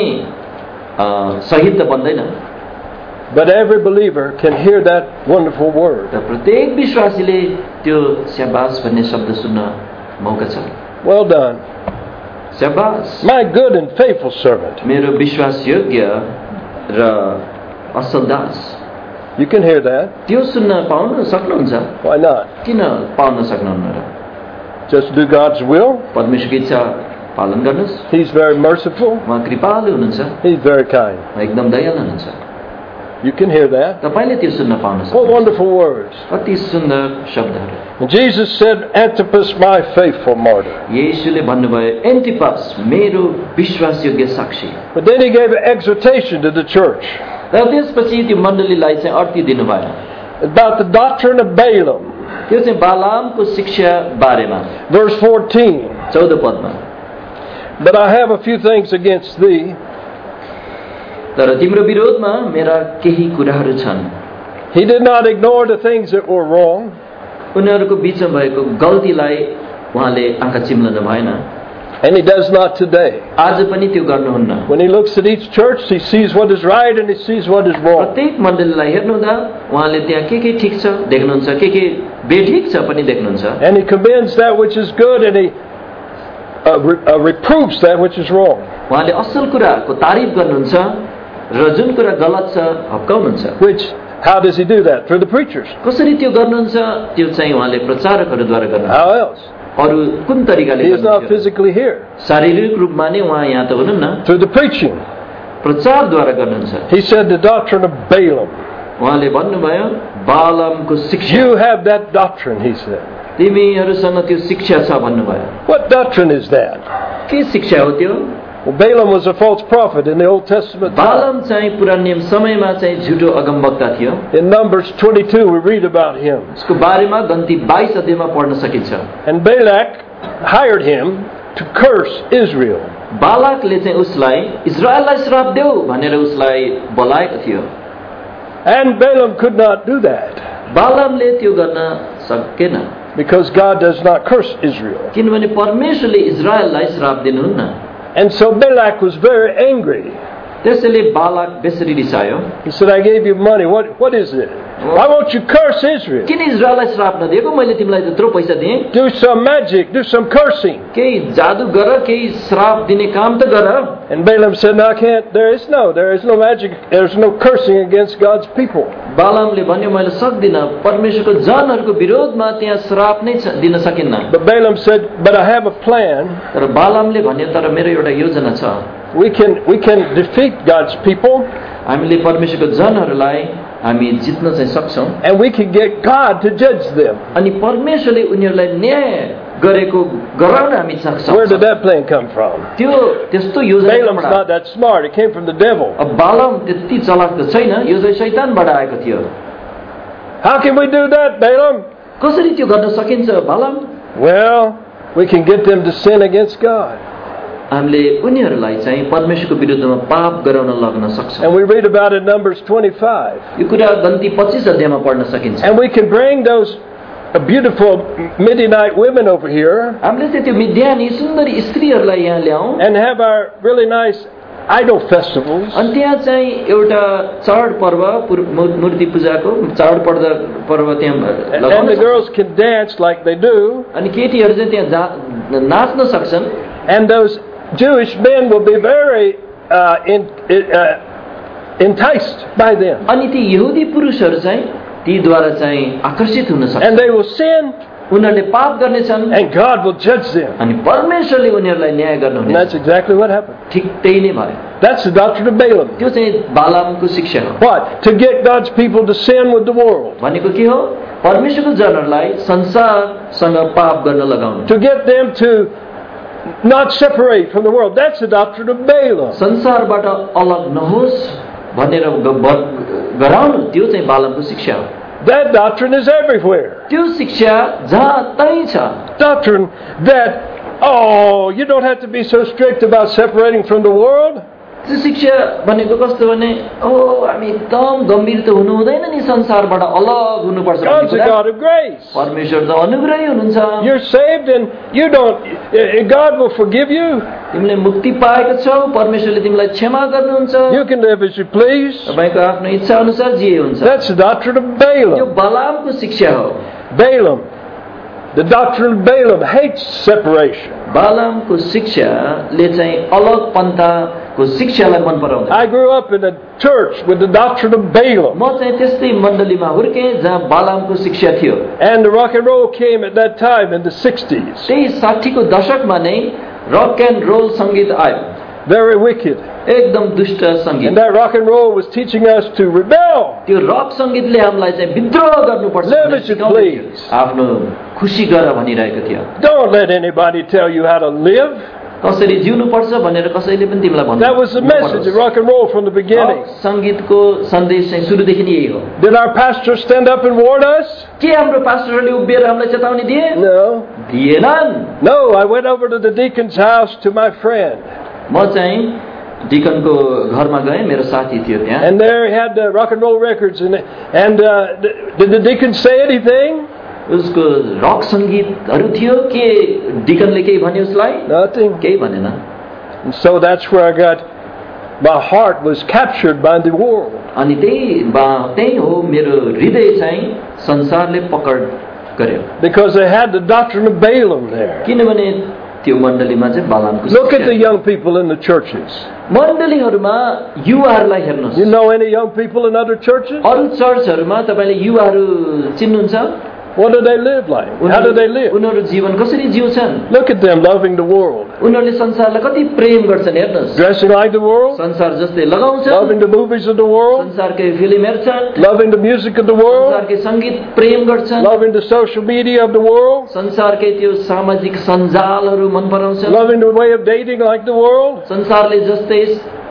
शहीद त बन्दैन, but every believer can hear that wonderful word. र प्रत्येक विश्वासीले त्यो स्याबास भन्ने शब्द सुन्न मौका छ। Well done, स्याबास, my good and faithful servant. मेरो विश्वासयोग्य र असल दास। You can hear that. त्यो सुन्न पाउन सक्नुहुन्छ? Why not? किन पाउन सक्नुहुन्न र? Just do God's will. परमेश्वरको इच्छा पालन गर्नुस्। He's very merciful. उहाँ कृपालु हुनुहुन्छ, He's very kind. एकदम दयालु हुनुहुन्छ। You can hear that. तपाईले त्यो सुन्न पाउन What सक्नुहुन्छ। wonderful words. कति सुन्दर शब्दहरू। And Jesus said, Antipas, my faithful martyr. येशूले भन्नुभयो, एन्टिपस मेरो विश्वासयोग्य साक्षी। But then he gave an exhortation to the church र त्यसपछि त्यो मण्डलीलाई चाहिँ अर्ती दिनुभयो about the doctrine of Balaam. त्यो चाहिँ बालामको शिक्षा बारेमा। Verse fourteen. चौध Padma, But I have a few things against thee. तर तिम्रो विरोधमा मेरा केही कुराहरू छन्। He did not ignore the things that were wrong. उनीहरूको बीचमा भएको गल्तीलाई उहाँले आँखा चिम्लन भएन। And he does not today. आज पनि त्यो गर्नुहुन्न। When he looks at each church, he sees what is right and he sees what is wrong. प्रत्येक मण्डलीलाई हेर्नुहुँदा उहाँले त्यहाँ के के ठिक छ देख्नुहुन्छ, के के बेठिक छ पनि देख्नुहुन्छ। And he commends that which is good and he uh, re- uh, reproves that which is wrong. उहाँले असल कुराको तारिफ गर्नुहुन्छ र जुन कुरा गलत छ हप्काउनुहुन्छ। Which, how does he do that? Through the preachers. कसरी त्यो गर्नुहुन्छ? त्यो चाहिँ उहाँले प्रचारकहरूद्वारा गर्नुहुन्छ। How else? अरू कुन तरिकाले He is not गर्नुहुन्छ? physically here. शारीरिक रूपमा नै उहाँ यहाँ त हुनुहुन्न, Through the preaching. प्रचारद्वारा गर्नुहुन्छ। He said the doctrine of Balaam. उहाँले भन्नुभयो बालामको शिक्षा, You have that doctrine, he said. तिमीहरूसँग त्यो शिक्षा छ भन्नुभयो। What doctrine is that? के शिक्षा हो त्यो? Well, Balaam was a false prophet in the Old Testament time. बालाम चाहिँ पुरानो नियम समयमा चाहिँ झुटो अगमवक्ता थियो। In Numbers twenty-two, we read about him. उसको बारेमा गन्ती बाइस अध्यायमा पढ्न सकिन्छ। And Balak hired him to curse Israel. बालाकले चाहिँ उसलाई इजरायललाई श्राप देऊ भनेर उसलाई बोलाएको थियो। And Balaam could not do that बालामले त्यो गर्न सकेन, because God does not curse Israel. किनभने परमेश्वरले इजरायललाई श्राप दिनुहुन्न। And so Balak was very angry. त्यसैले बालाक बेसरी रिसायो। He said, I gave you money. What, what is it? Why won't you curse Israel? किन इजरायललाई श्राप नदिएको? मैले तिमीलाई त्यत्रो पैसा दिएँ। Do some magic, do some cursing. केही जादु गर, केही श्राप दिने काम त गर। And Balaam said, no, I can't. There is no, there is no magic. There's no cursing against God's people. बालामले भन्यो मैले सक्दिनँ, परमेश्वरको जनहरूको विरोधमा त्यहाँ श्राप नै दिन सकिन्न। But Balaam said, but I have a plan. तर बालामले भन्यो तर मेरो एउटा योजना छ। We can, we can defeat God's people. हामीले परमेश्वरको जनहरूलाई हामी जित्न चाहिँ सक्छौँ। And we can get God to judge them. अनि परमेश्वरले उनीहरूलाई न्याय गरेको गराउन हामी सक्छौँ। Where did that plan come from? त्यो त्यस्तो योजना Balaam's not that smart. It came from the devil. अब बालाम त्यति चलाक त छैन, यो चाहिँ शैतानबाट आएको थियो। How can we do that, Balaam? कसरी त्यो गर्न सकिन्छ बालाम? Well, we can get them to sin against God. हामीले उनीहरूलाई चाहिँ परमेश्वरको विरुद्धमा पाप गराउन लाग्न सक्छौँ। And we read about it in Numbers twenty-five. यो कुरा गन्ती पच्चीस अध्यायमा पढ्न सकिन्छ। And we can bring those beautiful Midianite women over here हामीले चाहिँ त्यो मिद्यानी सुन्दरी स्त्रीहरूलाई यहाँ ल्याउँ and have our really nice idol festivals. अनि त्यहाँ चाहिँ एउटा चाड पर्व मूर्ति पूजाको चाड पर्व त्यहाँ And, and the girls can dance like they do. अनि केटीहरू चाहिँ त्यहाँ नाच्न सक्छन्। And those Jewish men will be very uh, in, uh, enticed by them. अनि ती यहुदी पुरुषहरू चाहिँ तीद्वारा चाहिँ आकर्षित हुन सक्छन्। And they will sin. उनीहरूले पाप गर्नेछन्। And God will judge them. अनि परमेश्वरले उनीहरूलाई न्याय गर्नुहुनेछ। And that's exactly what happened. ठिक त्यही नै भयो। That's the doctrine of Balaam. त्यो चाहिँ बालामको शिक्षा हो। What? To get God's people to sin with the world. भनेको के हो? परमेश्वरको जनहरूलाई संसारसँग पाप गर्न लगाउनु। To get them to not separate from the world. That's the doctrine of Balaam. संसारबाट अलग नहोस् भनेर गराउनु त्यो चाहिँ बालामको शिक्षा हो। That doctrine is everywhere. त्यो शिक्षा जहाँ तै छ। Doctrine that, oh, you don't have to be so strict about separating from the world. त्यो शिक्षा भनेको कस्तो भने ओ हामी एकदम गम्भीर त हुनु हुँदैन नि संसारबाट अलग हुनुपर्छ God's a God of grace. परमेश्वर त अनुग्रही हुनुहुन्छ You're saved and you don't, God will forgive you. तिमीले मुक्ति पाएको छौ परमेश्वरले तिमीलाई क्षमा गर्नुहुन्छ You can live as you please. तपाईको आफ्नो इच्छा अनुसार जिए हुन्छ That's the doctrine of yo Balaam. बलामको शिक्षा हो Balaam. The doctrine of Balaam hates separation. बालामको शिक्षाले चाहिँ अलग पन्थाको शिक्षालाई मन पराउँदैन I grew up in a church with the doctrine of Balaam. म चाहिँ त्यस्तै मण्डलीमा हुर्केँ जहाँ बालामको शिक्षा थियो And the rock and roll came at that time in the sixties. त्यही साठीको दशकमा नै रक एन्ड रोल संगीत आयो Very wicked. एकदम दुष्ट And संगीत that rock and roll was teaching us to rebel. त्यो रक संगीतले हामीलाई चाहिँ विद्रोह गर्नुपर्छ Live भनेर as you सिकाउँदै थियो। please. आफ्नो खुसी गर भनिरहेको थियो Don't let anybody tell you how to live. कसरी जिउनुपर्छ भनेर कसैले पनि तिमीलाई भन्नु That was the message of rock and roll from the beginning. संगीतको सन्देश चाहिँ सुरुदेखि नै यही हो Did our pastor stand up and warn us? के हाम्रो पास्टरहरूले उभिएर हामीलाई चेतावनी दिए No. दिएनन् No, I went over to the deacon's house to my friend. म चाहिँ डिकनको घरमा गएँ मेरो साथी थियो त्यहाँ And there he had the rock and roll records. And, and uh, did the deacon say anything? उसको रक संगीतहरू थियो के डिकनले केही भन्यो उसलाई Nothing. केही भनेन And so that's where I got, my heart was captured by the world. अनि त्यही बा त्यही हो मेरो हृदय चाहिँ संसारले पकड गर्यो Because they had the doctrine of Balaam there. किनभने त्यो मण्डलीमा चाहिँ बालामको Look at the शिक्षा young people in the churches. मण्डलीहरूमा युवाहरूलाई हेर्नुहोस् You know any young people in other churches? अरू चर्चहरूमा तपाईँले युवाहरू चिन्नुहुन्छ What do they live like? How do they live? उनीहरू जीवन कसरी जिउँछन् Look at them loving the world. उनीहरूले संसारलाई कति प्रेम गर्छन् हेर्नुहोस् Dressing like the world. संसार जस्तै लगाउँछन् Loving the movies of the world. संसारकै फिल्म हेर्छन् Loving the music of the world. संसारकै संगीत प्रेम गर्छन् Loving the social media of the world. संसारकै त्यो सामाजिक सञ्जालहरू मन पराउँछन् Loving the way of dating like the world. संसारले जस्तै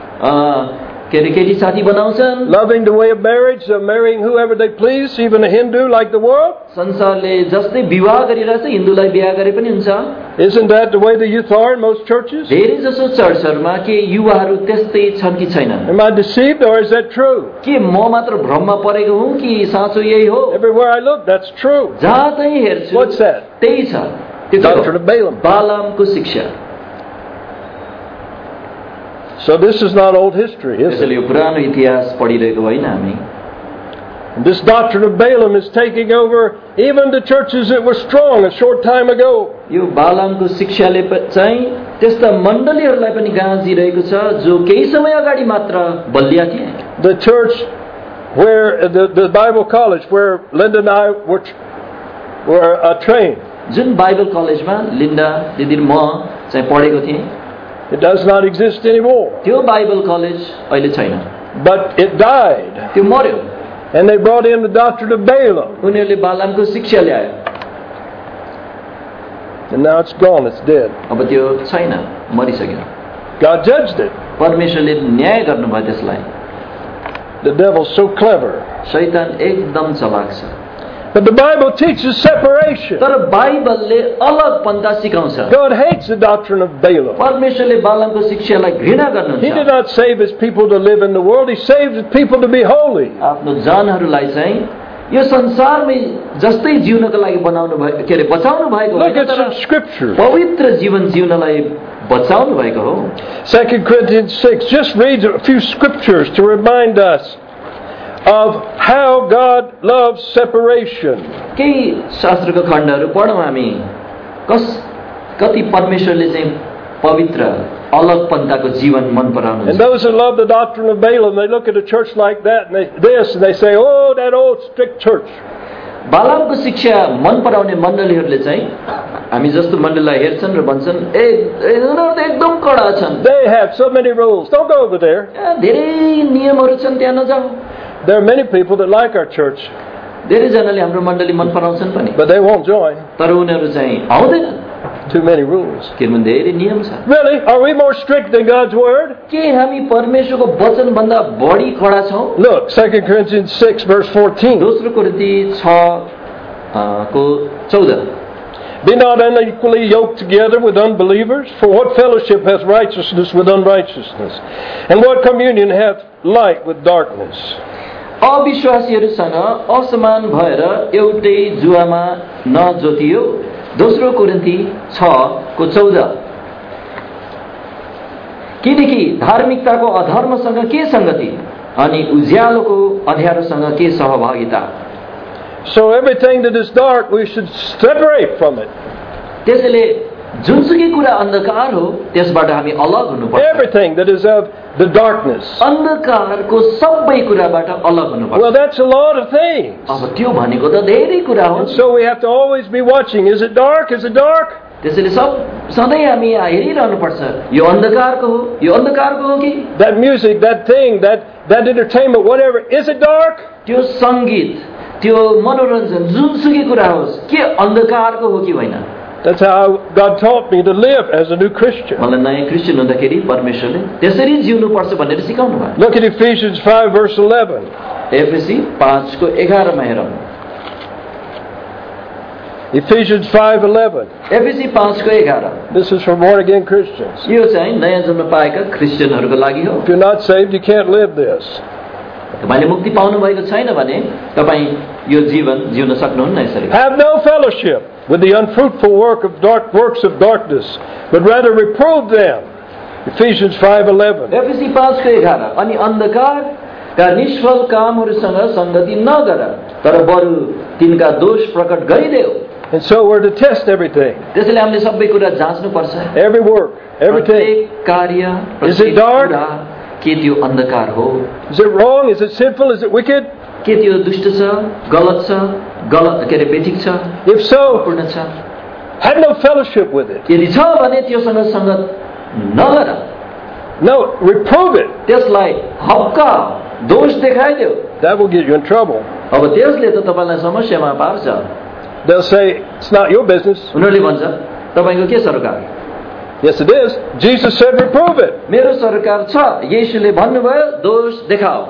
अ, के अरे केटी साथी बनाउँछन् Loving the way of marriage, uh, marrying whoever they please, even a Hindu like the world. संसारले जस्तै विवाह गरिरहेछ हिन्दूलाई बिहा गरे पनि हुन्छ Isn't that the way the youth are in most churches? धेरै जसो चर्चहरूमा के युवाहरू त्यस्तै छन् कि छैनन् Am I deceived or is that true? के म मात्र भ्रममा परेको हुँ कि साँचो यही हो Everywhere I look, that's true. जहाँ चाहिँ हेर्छु What's that? त्यही छ त्यो के Doctrine हो? of Balaam. बालामको शिक्षा So this is not old history, is it? त्यसैले यो पुरानो इतिहास पढिरहेको होइन हामी And this doctrine of Balaam is taking over even the churches that were strong a short time ago. यो बालामको शिक्षाले प- चाहिँ त्यस्ता मण्डलीहरूलाई पनि गाँजिरहेको छ जो केही समय अगाडि मात्र बलिया थिए The church where, the, the Bible college where Linda and I were, were uh, trained, जुन बाइबल कलेजमा लिन्डा दिदी र म चाहिँ पढेको थिएँ it does not exist anymore. त्यो बाइबल कलेज अहिले छैन But it died. त्यो मर्यो And they brought in the doctrine of Balaam. उनीहरूले बालामको शिक्षा ल्यायो And now it's gone, it's dead. अब त्यो छैन मरिसक्यो God judged it. परमेश्वरले न्याय गर्नुभयो त्यसलाई The devil's so clever. शैतान एकदम चलाक छ But the Bible teaches separation. तर बाइबलले अलग पन्था सिकाउँछ God hates the doctrine of Balaam. परमेश्वरले बालामको शिक्षालाई घृणा He did गर्नुहुन्छ not save his people to live in the world. He saved his people to be holy. आफ्नो जनहरूलाई चाहिँ यो संसारमै जस्तै जिउनको लागि बनाउनु भयो के अरे बचाउनु भएको Look होइन at तर some scriptures. पवित्र जीवन जिउनलाई बचाउनु भएको हो Second Corinthians six. Just read a few scriptures to remind us of how God loves separation. केही शास्त्रको खण्डहरू पढौँ हामी कस कति परमेश्वरले चाहिँ पवित्र अलग पन्थाको जीवन मन And पराउनुहुन्छ those who love the doctrine of Balaam, they look at a church like that and they, this, and they say, "Oh, that old strict church." बालामको शिक्षा मन पराउने मण्डलीहरूले चाहिँ हामी जस्तो मण्डलीलाई हेर्छन् र भन्छन् ए ए, उनीहरू त एकदम कडा छन् They have so many rules. Don't go over there. ए, धेरै नियमहरू छन् त्यहाँ नजाऊ There are many people that like our church, धेरैजनाले हाम्रो मण्डली मन पराउँछन् पनि but they won't join. तर उनीहरू चाहिँ आउँदैनन् Too many rules. किनभने धेरै नियम छ Really? Are we more strict than God's word? के हामी परमेश्वरको वचनभन्दा बढी कडा छौँ Look, Second Corinthians six, verse fourteen. दोस्रो कोरिन्थी छ अ, को चौध Be not unequally yoked together with unbelievers. For what fellowship hath righteousness with unrighteousness? And what communion hath light with darkness? अविश्वासीहरूसँग असमान भएर एउटै जुवामा नजोतियो। दोस्रो कोरिन्थी छ को चौध। किनकि धार्मिकताको अधर्मसँग के संगति अनि उज्यालोको अँध्यारोसँग के सहभागिता? So everything that is dark, we should separate from it. त्यसैले जुनसुकै कुरा अन्धकार हो त्यसबाट हामी अलग हुनुपर्छ। Everything that is of the darkness. अन्धकारको सबै कुराबाट अलग हुनुपर्छ। Well, that's a lot of things. अब त्यो भनेको त धेरै कुरा हो। And so we have to always be watching. Is it dark? Is it dark? त्यसैले सब सधैँ हामी हेरिरहनु पर्छ। यो अन्धकारको हो, यो अन्धकारको हो कि? That music, that thing, that that entertainment, whatever, is it dark? त्यो संगीत, त्यो मनोरञ्जन जुनसुकै कुरा होस् के अन्धकारको हो कि होइन? That's how God taught me to live as a new Christian. मलाई नयाँ क्रिस्चियन हुँदाखेरि परमेश्वरले त्यसरी जिउनु पर्छ भनेर सिकाउनु भयो। Look at Ephesians five verse eleven. एफएसी पाँच को एघार मा हेरौँ। Ephesians five eleven. एफएसी पाँच को एघार। This is for born again Christians. यो चाहिँ नयाँ जन्म पाएका क्रिस्चियनहरूको लागि हो। If you're not saved, you can't live this. तपाईले मुक्ति पाउनु भएको छैन भने तपाई यो जीवन जिउन सक्नुहुन्न यसरी। Have no fellowship with the unfruitful work of dark works of darkness, but rather reprove them. Ephesians five eleven. एफएसी पाँच को एघार। अनि अन्धकारका निष्फल कामहरूसँग संगति नगर, तर बरु तिनका दोष प्रकट गरिदेऊ। And so we're to test everything. त्यसैले हामीले सबै कुरा जाँच्नु पर्छ। Every work, everything. प्रत्येक कार्य, Is it dark? के त्यो अन्धकार हो? Is it wrong? Is it sinful? Is it wicked? के त्यो दुष्ट छ, गलत छ, गलत के रे बेठिक छ? If so, पूर्ण छ। have no fellowship with it. यदि छ भने त्योसँग संगत नगर। No, reprove it. त्यसलाई हक्का दोष देखाइदेऊ। That will get you in trouble. अब त्यसले त तपाईलाई समस्यामा पार्छ। They'll say, it's not your business. उनीहरूले भन्छ तपाईको के सरकार? Yes, it is. Jesus said, reprove it. मेरो सरकार छ। येशूले भन्नुभयो दोष देखाऊ,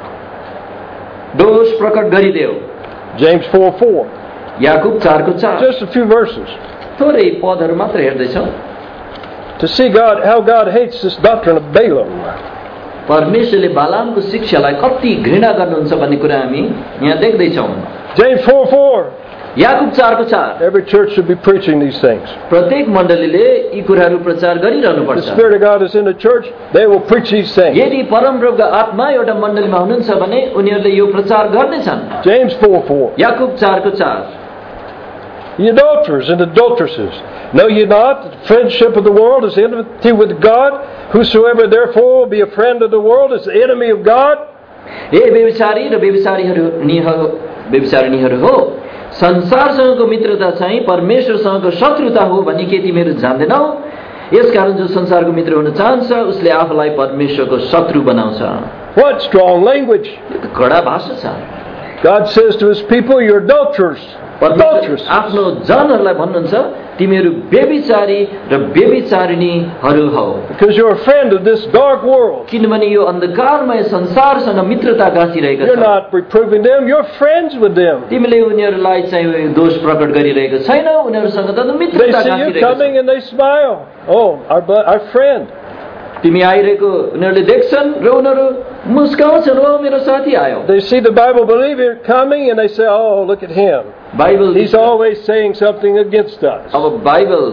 दोष प्रकट गरिदेऊ। James four four. याकूब चार को चार। Just a few verses. थोरै पदहरू मात्र हेर्दैछौँ। To see God, how God hates this doctrine of Balaam. परमेश्वरले बालामको शिक्षालाई कति घृणा गर्नुहुन्छ भन्ने कुरा हामी यहाँ देख्दैछौँ। James four four. याकूब चार को चार। Every church should be preaching these things. प्रत्येक मण्डलीले यी कुराहरू प्रचार गरिरहनु पर्छ। The Spirit of God is in the church, they will preach these things. यदि परमप्रभुको आत्मा एउटा मण्डलीमा हुनुहुन्छ भने उनीहरूले यो प्रचार गर्नेछन्। James four four. याकूब चार को चार। Ye adulterers and adulteresses, know ye not that the friendship of the world is enmity with God? Whosoever therefore will be a friend of the world is the enemy of God? ए व्यभिचारी र व्यभिचारीहरू निहरू व्यभिचारिणीहरू हो, संसारसँगको मित्रता चाहिँ परमेश्वरसँगको शत्रुता हो भन्ने के तिमीहरू जान्दैनौ? यसकारण जो संसारको मित्र हुन चाहन्छ उसले आफूलाई परमेश्वरको शत्रु बनाउँछ। What strong language! यो त कडा भाषा छ। God says to his people, you're adulterers. Adulterers. आफ्नो जनहरूलाई भन्नुहुन्छ तिमीहरू व्यभिचारी र व्यभिचारिणीहरू हौ। Because you're a friend of this dark world. किनभने यो अन्धकारमय संसारसँग मित्रता गाँसिरहेको छ। You're not reproving them, you're friends with them. तिमीले उनीहरूलाई चाहिँ दोष प्रकट गरिरहेको छैनौ, उनीहरूसँग त They मित्रता see you गाँसिरहेको छ। coming and they smile. Oh, our, bu- our friend. तिमी आइरहेको उनीहरूले देख्छन् र उनीहरू मुस्काउँछन्, ओ मेरो साथी आयो। They see the Bible believer coming and they say, oh, look at him. Bible He's always saying something against us. अब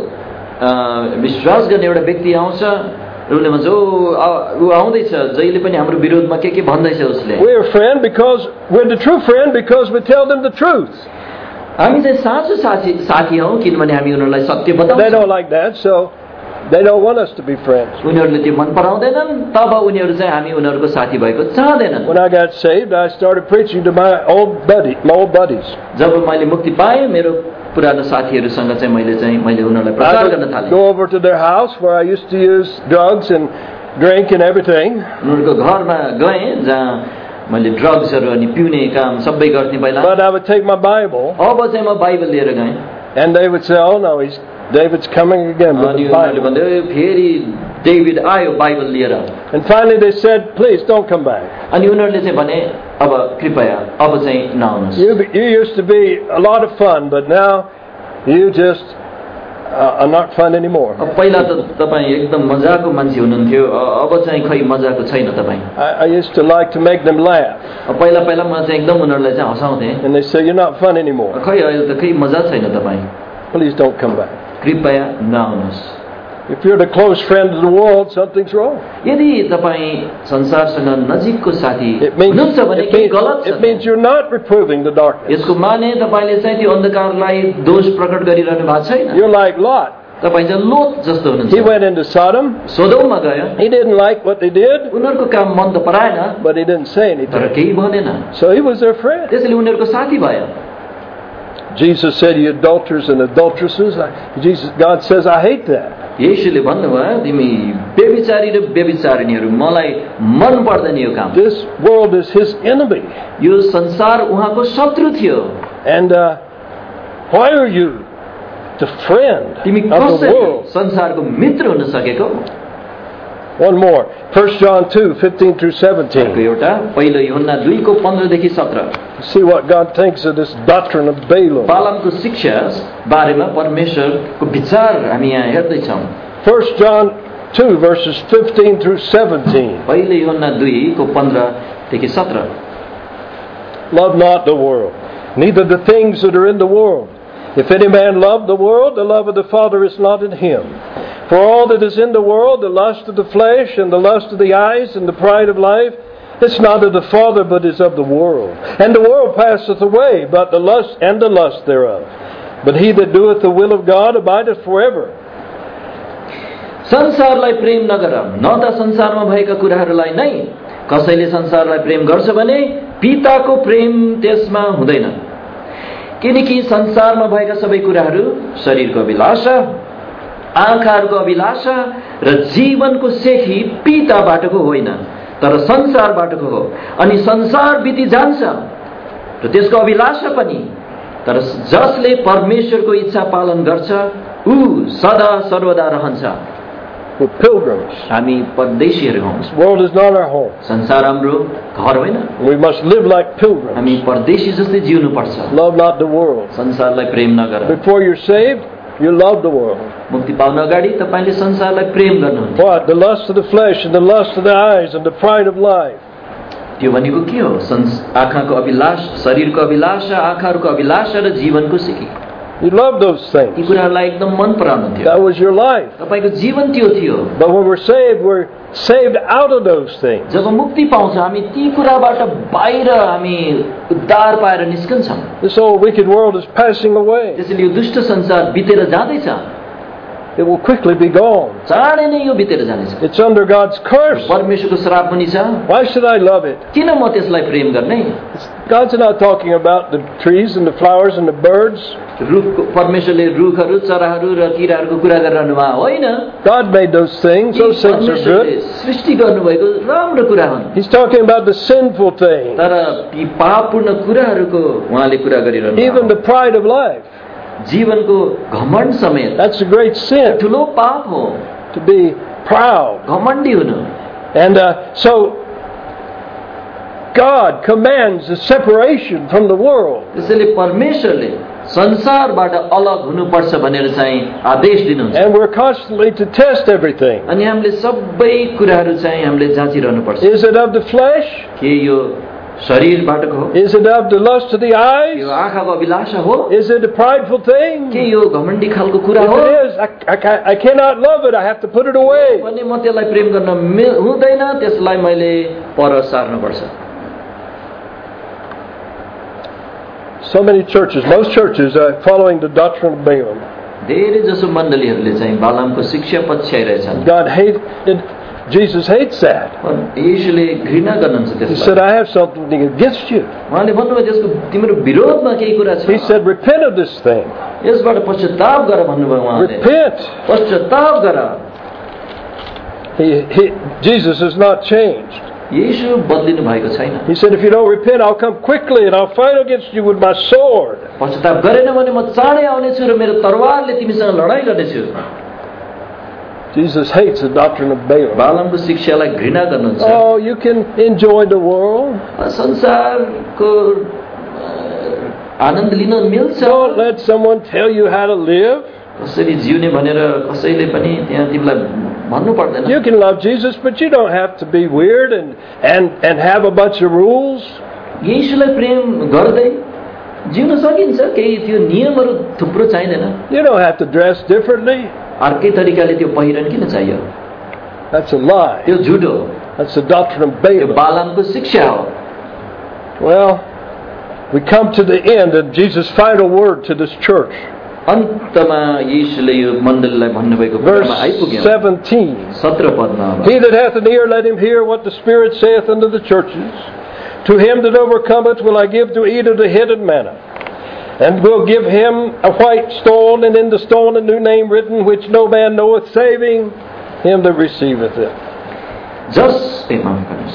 बाइबल विश्वास गर्ने एउटा व्यक्ति आउँछ र उसले भन्छ ओ ऊ आउँदैछ जहिले पनि हाम्रो विरोधमा के के भन्दैछ उसले। We're a friend because we're the true friend because we tell them the truth. हामी चाहिँ साँचो साथी साथी हौ किनभने हामी उनीहरूलाई सत्य They बताउँछौँ। don't like that, so they don't want us to be friends. उनीहरूले त्यो मन पराउँदैनन्, तब उनीहरू चाहिँ हामी उनीहरूको साथी भएको चाहँदैनन्। When I got saved, I started preaching to my old buddy, my old buddies. जब मैले मुक्ति पाएँ मेरो पुरानो साथीहरूसँग चाहिँ मैले चाहिँ मैले उनीहरूलाई I प्रचार गर्न would थालेँ। go over to their house where I used to use drugs and drink and everything. उनीहरूको घरमा गएँ जहाँ मैले ड्रग्सहरू अनि पिउने काम सबै गर्थेँ पहिला। But I would take my Bible अब चाहिँ म बाइबल लिएर गएँ। and they would say, oh no, he's David's coming again with अनि the उनीहरूले Bible. भन्दै फेरि डेभिड आयो बाइबल लिएर। And finally they said, please don't come back. अनि उनीहरूले चाहिँ भने अब कृपया अब चाहिँ नआउनुहोस्। You, you used to be a lot of fun, but now you just uh, are not fun anymore. अब पहिला त तपाईँ एकदम मजाको मान्छे हुनुहुन्थ्यो, अब चाहिँ खै मजाको छैन तपाईँ. I, I used to like to make them laugh. अब पहिला पहिला म चाहिँ एकदम उनीहरूलाई चाहिँ हँसाउँथेँ. And they say, you're not fun anymore. खै अहिले त खै मजा छैन तपाईँ. Please don't come back. कृपया नआउनुहोस्. If you're the close friend of the world, something's wrong. यदि तपाईँ संसारसँग नजिकको साथी It means, हुनुहुन्छ भने it केही means, गलत छ. it means you're not reproving the darkness. यसको माने तपाईँले चाहिँ त्यो अन्धकारलाई दोष प्रकट गरिरहनु भएको छैन. You're like Lot. तपाईँ चाहिँ लोत जस्तो He हुनुहुन्छ. went into Sodom. सोदोममा गयो. He didn't like what they did, उनीहरूको काम मन त पराएन, but he didn't say तर anything. केही भनेन. So he was their friend. त्यसैले उनीहरूको साथी भयो. Jesus said, you adulterers and adulteresses. I- Jesus, God says, I hate that. येशूले भन्नुभयो तिमी व्यभिचारी र व्यभिचारिणीहरू मलाई मन पर्दैन यो काम. This world is his enemy. यो संसार उहाँको शत्रु थियो. And uh, why are you the friend तिमी of the कसरी world? संसारको मित्र हुन सकेको? One more. First John two, fifteen through अर्को seventeen. एउटा पहिलो यूहन्ना दुई को पन्ध्र देखि सत्र. See what God thinks of this doctrine of Balaam. बालामको शिक्षा बारेमा परमेश्वरको विचार हामी यहाँ हेर्दैछौँ. First John two, verses fifteen through seventeen. पहिलो यूहन्ना दुई को पन्ध्र देखि सत्र. Love not the world, neither the things that are in the world. If any man love the world, the love of the Father is not in him. For all that is in the world, the lust of the flesh, and the lust of the eyes, and the pride of life, it's not of the Father, but is of the world. And the world passeth away, but the lust and the lust thereof. But he that doeth the will of God abideth forever. संसारलाई प्रेम नगर, न त संसारमा भएका कुराहरूलाई नै. कसैले संसारलाई प्रेम गर्छ भने पिताको प्रेम त्यसमा हुँदैन. किनकि संसारमा भएका सबै कुराहरू शरीरको अभिलाषा, आँखाहरूको अभिलाषा र जीवनको सेखी पिताबाटको होइन, तर संसारबाटको हो. अनि संसार बिति जान्छ र त्यसको अभिलाषा पनि. तर जसले परमेश्वरको इच्छा पालन गर्छ ऊ सदा सर्वदा रहन्छ. We're pilgrims. हामी परदेशीहरू हौं. This world is not our home. संसार हाम्रो घर होइन. We must live like pilgrims. हामी परदेशी जस्तै जिउनु पर्छ. Love not the world. संसारलाई प्रेम नगर. Before you're saved, you love the world. मुक्ति पाउन अगाडि तपाईले संसारलाई प्रेम गर्नुहुन्छ. What? The lust of the flesh, and the lust of the eyes, and the pride of life. त्यो भनेको के हो? आँखाको अभिलाष, शरीरको अभिलाषा, आँखाहरूको अभिलाषा र जीवनको सिकी. You love those यी things. कुराहरूलाई एकदम मन पराउनुहुन्थ्यो. That was your life. तपाईको जीवन त्यो थियो. But when we're saved, we're saved out of those things. जब मुक्ति पाउँछ हामी ती कुराबाट बाहिर हामी उद्धार पाएर निस्कन्छौँ. This old wicked world is passing away. त्यसैले यो दुष्ट संसार बितेर जाँदैछ. It will quickly be gone. चाँडै नै यो बितेर जानेछ. It's under God's curse. परमेश्वरको श्राप पनि छ. Why should I love it? किन म त्यसलाई प्रेम गर्ने? God's not talking about the trees and the flowers and the birds. रुखको परमेश्वरले रुखहरू, चराहरू र किराहरूको कुरा गरिरहनु भएको होइन. God made those things. Those things are good. सृष्टि गर्नुभएको राम्रो कुरा हुन्. He's talking about the sinful things. तर ती पापपूर्ण कुराहरूको उहाँले कुरा गरिरहनु. Even the pride of life. जीवनको घमण्ड समेत. That's a great sin. ठुलो पाप हो. To be proud. घमण्डी हुनु. And uh, so God commands a separation from the world. त्यसैले परमेश्वरले संसारबाट अलग हुनुपर्छ भनेर चाहिँ आदेश दिनुहुन्छ. And we're constantly to test everything. अनि हामीले सबै कुराहरू चाहिँ हामीले जाँचिरहनु पर्छ. Is it of the flesh? के यो शरीरबाटको हो? Is it of the lust of the eyes? यो आँखाको अभिलाषा हो? Is it a prideful thing? के यो घमण्डी खालको कुरा If हो? it is, I, I, ca- I cannot love it. I have to put it away. भने म त्यसलाई प्रेम गर्न मिल- हुँदैन, त्यसलाई मैले पर सार्नुपर्छ. So many churches, most churches are following the doctrine of Balaam. धेरै जसो मण्डलीहरूले चाहिँ बालामको शिक्षा पछ्याइरहेछन्. God hated, Jesus hates that. येशूले घृणा गर्नुहुन्छ He त्यसलाई. said, I have something against you. उहाँले भन्नुभयो त्यसको तिम्रो विरोधमा केही कुरा छ. He said, repent of this thing. यसबाट पश्चाताप गर भन्नुभयो उहाँले. Repent. पश्चाताप गर. He, he, Jesus has not changed. येशू बदलिनु भएको छैन. He said, if you don't repent, I'll come quickly and I'll fight against you with my sword. पश्चाताप गरेन भने म चाँडै आउनेछु र मेरो तरवारले तिमीसँग लडाईँ गर्नेछु. Jesus hates the doctrine of Balaam. बालामको शिक्षालाई घृणा गर्नुहुन्छ. Oh, you can enjoy the world. संसारको आनन्द लिन मिल्छ. Don't let someone tell you how to live. कसरी जिउने भनेर कसैले पनि त्यहाँ तिमीलाई भन्नु पर्दैन. You can love Jesus, but you don't have to be weird and and and have a bunch of rules. येशूलाई प्रेम गर्दै जिउन सकिन्छ, केही त्यो नियमहरू थुप्रो चाहिँदैन. You don't have to dress differently. अर्कै तरिकाले त्यो पहिरन किन चाहियो? That's a lie. त्यो झुट हो. That's the doctrine of त्यो Balaam. बालामको शिक्षा हो. Well, we come to the end of Jesus' final word to this church. अन्तमा येशूले यो मण्डलीलाई भन्नुभएको Verse कुरामा आइपुग्यौं. seventeen. सत्र पदमा अब. He that hath an ear, let him hear what the Spirit saith unto the churches. To him that overcometh will I give to eat of the hidden manna, and will give him a white stone, and in the stone a new name written, which no man knoweth, saving him that receiveth it. Just a moment.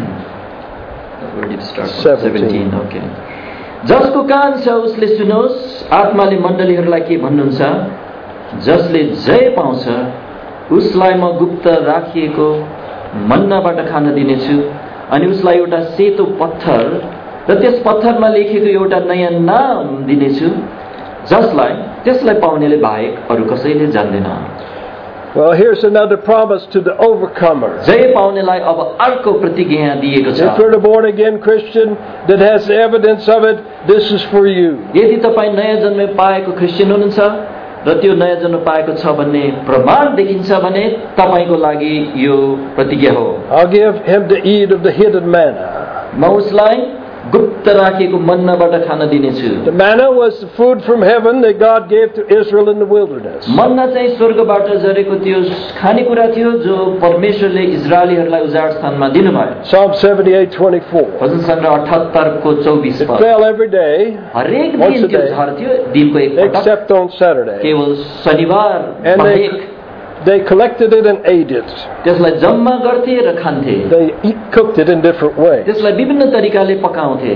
Where did it start? seventeen. Okay. जसको कान छ उसले सुनोस्, आत्माले मण्डलीहरूलाई के भन्नुहुन्छ? जसले जय पाउँछ उसलाई म गुप्त राखिएको मन्नाबाट खान दिनेछु, अनि उसलाई एउटा सेतो पत्थर र त्यस पत्थरमा लेखेको एउटा नयाँ नाम दिनेछु, जसलाई त्यसलाई पाउनेले बाहेक अरू कसैले जान्दैन. Well, here's another promise to the overcomer. जय पाउनेलाई अब अर्को प्रतिज्ञा दिएको छ. If you're a born again Christian that has evidence of it, this is for you. यदि तपाईँ नयाँ जन्म पाएको क्रिस्चियन हुनुहुन्छ र त्यो नयाँ जन्म पाएको छ भन्ने प्रमाण देखिन्छ भने तपाईको लागि यो प्रतिज्ञा हो. I'll give him to eat of the hidden manna. म उसलाई गुप्त राखेको मन्नाबाट खान दिनेछु. The manna was the food from heaven that God gave to Israel in the wilderness. मन्ना चाहिँ स्वर्गबाट झरेको त्यो खानेकुरा थियो जो परमेश्वरले इजरायलीहरूलाई उजाड स्थानमा दिनुभयो. Psalm seventy-eight twenty-four. भजन सङ्ग्रह अठहत्तर को चौबीस It पद. fell every day, हरेक once दिन a त्यो day, झर्थ्यो, दिनको एक पटक, except on Saturday. केवल शनिबार And they, बाहेक. they collected it and ate it. त्यसलाई जम्मा गर्थे र खान्थे. They eat, cooked it in different ways. त्यसलाई विभिन्न तरिकाले पकाउँथे.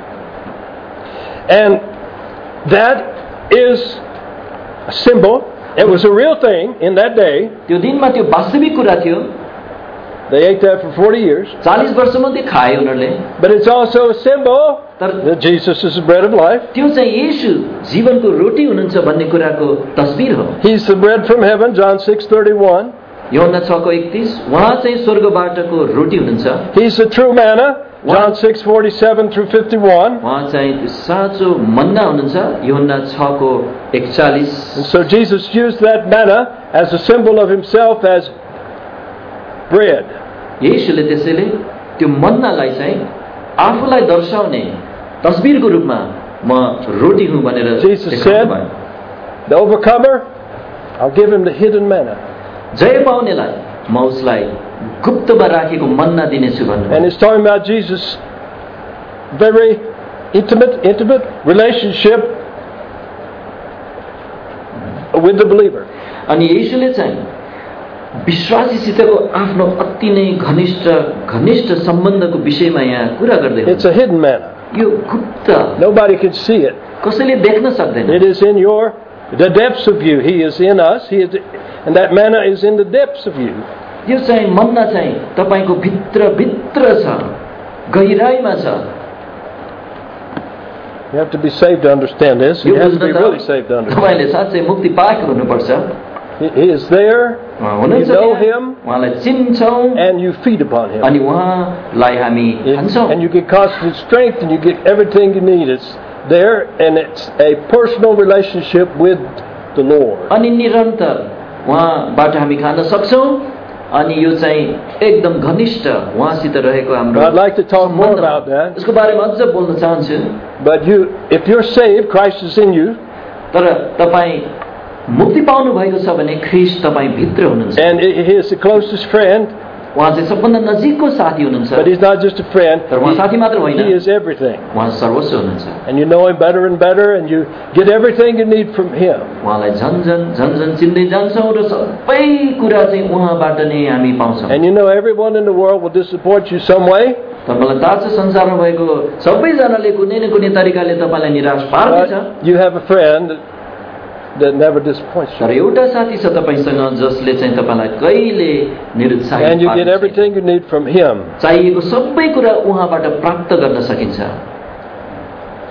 And that is a symbol. It was a real thing in that day. त्यो दिनमा त्यो वास्तविक कुरा थियो. They ate that for forty years. चालीस वर्षमा त्यो खाए उनीहरूले. But it's also a symbol तर that Jesus is the bread of life. त्यो चाहिँ येशू जीवनको रोटी हुनुहुन्छ भन्ने कुराको तस्बिर हो. He's the bread from heaven, John six thirty-one. यूहन्ना छ को एकतीस. उहाँ चाहिँ स्वर्गबाटको रोटी हुनुहुन्छ. He's the true manna, John six forty-seven through fifty-one. उहाँ चाहिँ त्यो साँचो मन्ना हुनुहुन्छ. यूहन्ना छ को एकचालीस. And so Jesus used that manna as a symbol of himself as bread. येशूले त्यसैले त्यो मन्नालाई चाहिँ आफूलाई दर्शाउने तस्बिरको रूपमा म रोटी हुँ भनेर Jesus देखाउनु said, भयो. the overcomer, I'll give him the hidden manna. जय पाउनेलाई म उसलाई गुप्तमा राखेको मन्ना दिनेछु भन्नु. And it's talking about Jesus' very intimate, intimate relationship with the believer. अनि येशूले चाहिँ विश्वासीसितको आफ्नो अति नै घनिष्ठ घनिष्ठ सम्बन्धको विषयमा यहाँ कुरा गर्दै It's a hidden manna. यो गुप्त, Nobody can see it. कसैले देख्न सक्दैन. It is in your, the depths of you. He is in us. He is, and that manna is in the depths of you. यो चाहिँ मन्ना चाहिँ तपाईको भित्र भित्र छ, गहिराईमा छ. You have to be saved to understand this. You yo have to be बुझ्न really त saved to understand. तपाईले साँच्चै मुक्ति पाएको हुनुपर्छ. He he is there, उहाँ you हुनुहुन्छ know त्यहाँ, him, उहाँलाई चिन्छौँ and you feed upon him. अनि उहाँलाई हामी खान्छौँ. And you get constant strength, and you get everything you need. It's there, and it's a personal relationship with the Lord. अनि निरन्तर उहाँबाट हामी खान सक्छौँ. अनि यो चाहिँ एकदम घनिष्ठ उहाँसित रहेको हाम्रो. I'd like to talk more about that. यसको बारेमा अझ बोल्न चाहन्छु. But you, if you're saved, Christ is in you, तर तपाईँ मुक्ति पाउनु भएको छ भने ख्रीष्ट तपाईँ भित्र हुनुहुन्छ. and He is the closest friend. उहाँ चाहिँ सबभन्दा नजिकको साथी हुनुहुन्छ. But He's not just a friend. तर उहाँ साथी मात्र होइन, He is everything. उहाँ सर्वस्व हुनुहुन्छ. And you know Him better and better, and you get everything you need from Him. उहाँलाई झन् झन् झन् झन् चिन्दै जान्छौँ र सबै कुरा चाहिँ उहाँबाट नै हामी पाउँछौँ. And you know everyone in the world will disappoint you some way. तर मलाई थाहा छ संसारमा भएको सबैजनाले कुनै न कुनै तरिकाले तपाईँलाई निराश पार्दछ. But you have a friend that never disappoints तर you. एउटा साथी छ तपाईसँग जसले चाहिँ तपाईँलाई कहिले निरुत्साहित And you get पार्दैन. everything you need from Him. चाहिएको सबै कुरा उहाँबाट प्राप्त गर्न सकिन्छ.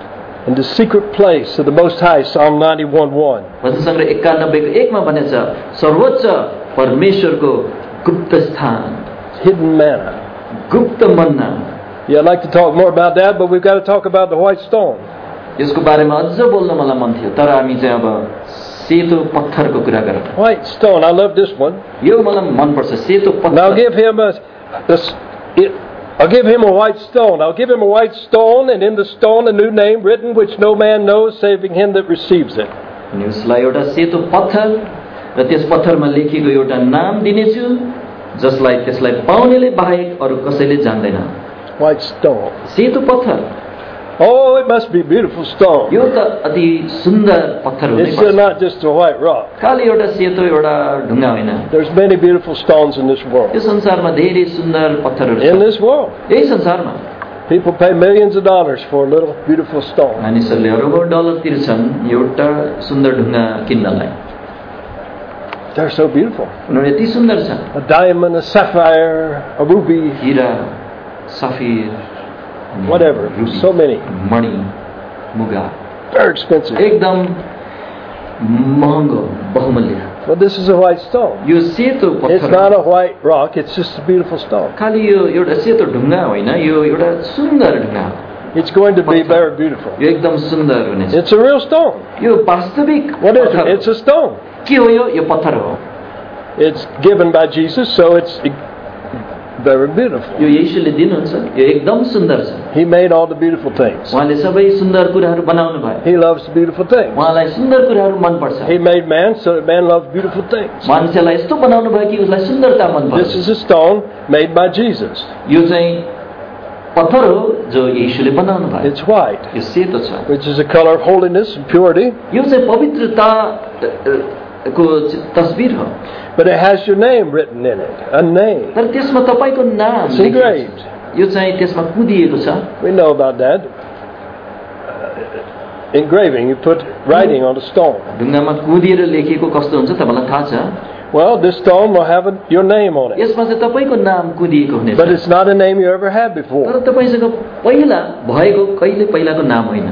in the secret place of the Most High, Psalm ninety-one one. भजन सङ्ग्रह एकानब्बे को एक मा भनेछ सर्वोच्च परमेश्वरको गुप्त स्थान, Hidden manna. गुप्त मन्ना. Yeah, I'd like to talk more about that, but we've got to talk about the white stone. यसको बारेमा अझ बोल्न मलाई मन थियो, तर हामी चाहिँ अब सेतो पत्थरको कुरा गरौँ. White stone, I love this one. यो मलाई मन पर्छ, सेतो And I'll पत्थर. give him a, this, it, I'll give him a white stone. I'll give him a white stone, and in the stone a new name written, which no man knows, saving him that receives it. अनि उसलाई एउटा सेतो पत्थर र त्यस पत्थरमा लेखिएको एउटा नाम दिनेछु, जसलाई त्यसलाई पाउनेले बाहेक अरू कसैले जान्दैन. White stone. सेतो पत्थर. Oh, it must be beautiful stone. यो त अति सुन्दर पत्थर It's हुनुपर्छ. not just a white rock. खालि एउटा सेतो एउटा ढुङ्गा होइन. There's many beautiful stones in this world. यो संसारमा धेरै सुन्दर पत्थरहरू In छन्. this world. यही संसारमा People pay millions of dollars for a little beautiful stone. मानिसहरूले अरबौँ डलर तिर्छन् एउटा सुन्दर ढुङ्गा किन्नलाई. They're so beautiful. उनीहरू यति सुन्दर छन्. A diamond, a sapphire, a ruby, हिरा, sapphire, whatever. Ruby, So many. मणि, मुगा, Very expensive. एकदम महँगो, बहुमूल्य. But this is a white stone. यो सेतो It's पत्थर not a white rock, it's just a beautiful stone. खालि यो एउटा सेतो ढुङ्गा होइन, यो एउटा सुन्दर ढुङ्गा हो. It's going to be very beautiful. यो एकदम सुन्दर हुनेछ. It's a real stone. यो वास्तविक What is पत्थर it? It's a stone. के हो यो? यो पत्थर हो. It's given by Jesus, so it's very beautiful. यो येशूले दिनुहुन्छ, यो एकदम सुन्दर छ. He made all the beautiful things. उहाँले सबै सुन्दर कुराहरू बनाउनु भयो. He loves beautiful things. उहाँलाई सुन्दर कुराहरू मनपर्छ. He made man so that man loves beautiful things. मान्छेलाई यस्तो बनाउनु भयो कि उसलाई सुन्दरता मनपर्छ. This is a stone made by Jesus. यो चाहिँ पत्थर हो जो येशूले बनाउनु भयो. It's white, यो सेतो छ. which is a color of holiness and purity. यो चाहिँ पवित्रता को तस्बिर हो. But it has your name written in it, a name. तर त्यसमा तपाईको नाम It's लेखिएको engraved. छ. यो चाहिँ त्यसमा कुदिएको छ. We know about that. Uh, engraving, you put writing on a stone. ढुङ्गामा कुदिएर लेखिएको कस्तो हुन्छ तपाईँलाई थाहा छ? Well, this stone will have a, your name on it. यसमा चाहिँ तपाईको नाम कुदिएको हुनेछ. But it's not a name you ever had तर before. तपाईसँग पहिला भएको कहिले पहिलाको नाम होइन.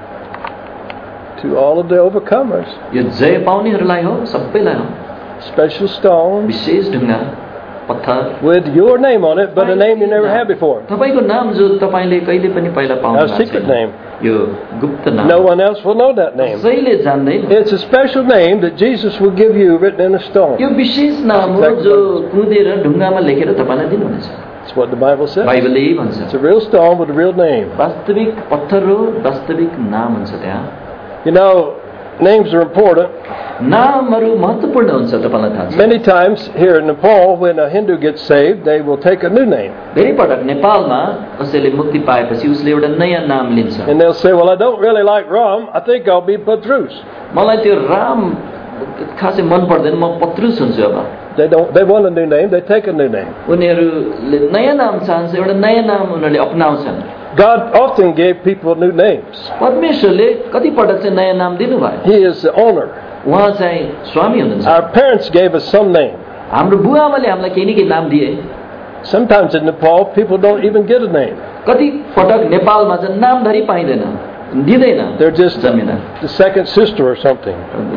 To all of the overcomers. यो जय पाउनेहरूलाई हो, सबैलाई हो. Special stone विशेष ढुङ्गा पत्थर with your name on it, but a name you never had before. तपाईको नाम जो तपाईले कहिले पनि पहिला पाउनु A भएको secret छैन. name. यो गुप्त नाम. No one else will know that name. कसैले जान्दैन. It's a special name that Jesus will give you written in a stone. यो विशेष नाम हो जो कुदेर ढुङ्गामा लेखेर तपाईलाई दिनुहुनेछ. That's what the Bible says. बाइबलले यही भन्छ. It's a real stone with a real name. वास्तविक पत्थर हो, वास्तविक नाम हुन्छ त्यहाँ. You know, names are important. नामहरू महत्त्वपूर्ण हुन्छ, तपाईलाई थाहा छ. Many times here in Nepal, when a Hindu gets saved, they will take a new name. धेरै पटक नेपालमा कसैले मुक्ति पाएपछि उसले एउटा नयाँ नाम लिन्छ. And they'll say, well, I don't really like Ram. I think I'll be Patrus. मलाई त्यो राम खासै मन पर्दैन, म पत्रुस हुन्छु अब. They don't. They want a new name. They take a new name. उनीहरूले नयाँ नाम चाहन्छ, एउटा नयाँ नाम उनीहरूले अपनाउँछन्. God often gave people new names. परमेश्वरले कति पटक चाहिँ नयाँ नाम दिनुभयो. He is the owner. उहाँ चाहिँ स्वामी हुनुहुन्छ. Our parents gave us some name. हाम्रो बुवाआमाले हामीलाई केही न केही नाम दिए. Sometimes in Nepal, people don't even get a name. कति पटक नेपालमा चाहिँ नामधरी पाइँदैन, दिँदैन. They're just जमिन the second sister or something.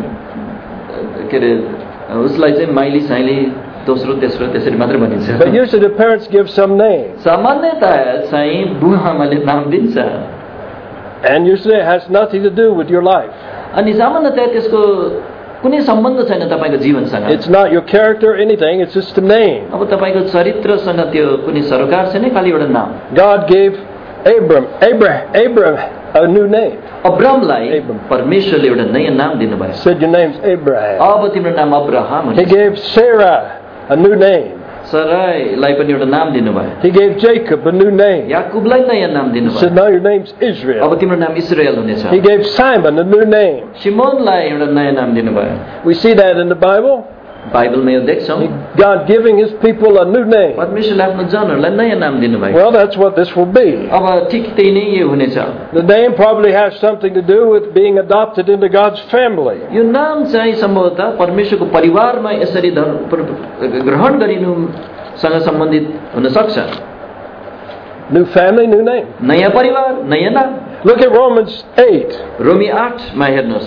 के अरे उसलाई चाहिँ माइली साइली दोस्रो तेस्रो त्यसरी मात्रै भनिन्छ. But usually the parents give some name. सामान्यतया चाहिँ बुवाआमाले नाम दिन्छ. And usually it has nothing to do with your life. अनि सामान्यतया त्यसको कुनै सम्बन्ध छैन तपाईको जीवनसँग. It's not your character or anything, it's just a name. अब तपाईको चरित्रसँग त्यो कुनै सरोकार छैन, खालि एउटा नाम. God gave Abram, Abraham, Abraham a new name. अब्रामलाई परमेश्वरले एउटा नयाँ नाम दिनुभयो. Said your name's Abraham. अब तिम्रो नाम अब्राहम He हो. gave Sarah a new name. सराईलाई पनि एउटा नाम दिनुभयो. He gave Jacob a new name. याकुबलाई नयाँ नाम He दिनुभयो. said now your name's Israel. अब तिम्रो नाम इस्राएल हुनेछ. He gave Simon a new name. सिमोनलाई एउटा नयाँ नाम दिनुभयो. We see that in the Bible. बाइबलमा यो देख्छौँ. God giving His people a new name. परमेश्वरले आफ्नो जनहरूलाई नयाँ नाम दिनुभयो. Well, that's what this will be. अब ठिक त्यही नै यो हुनेछ. The name probably has something to do with being adopted into God's family. यो नाम चाहिँ सम्भवतः परमेश्वरको परिवारमा यसरी ग्रहण गरिनुसँग सम्बन्धित हुन सक्छ. New family, new name. नयाँ परिवार, नयाँ नाम. Look at Romans eight. रोमी आठ मा हेर्नुहोस्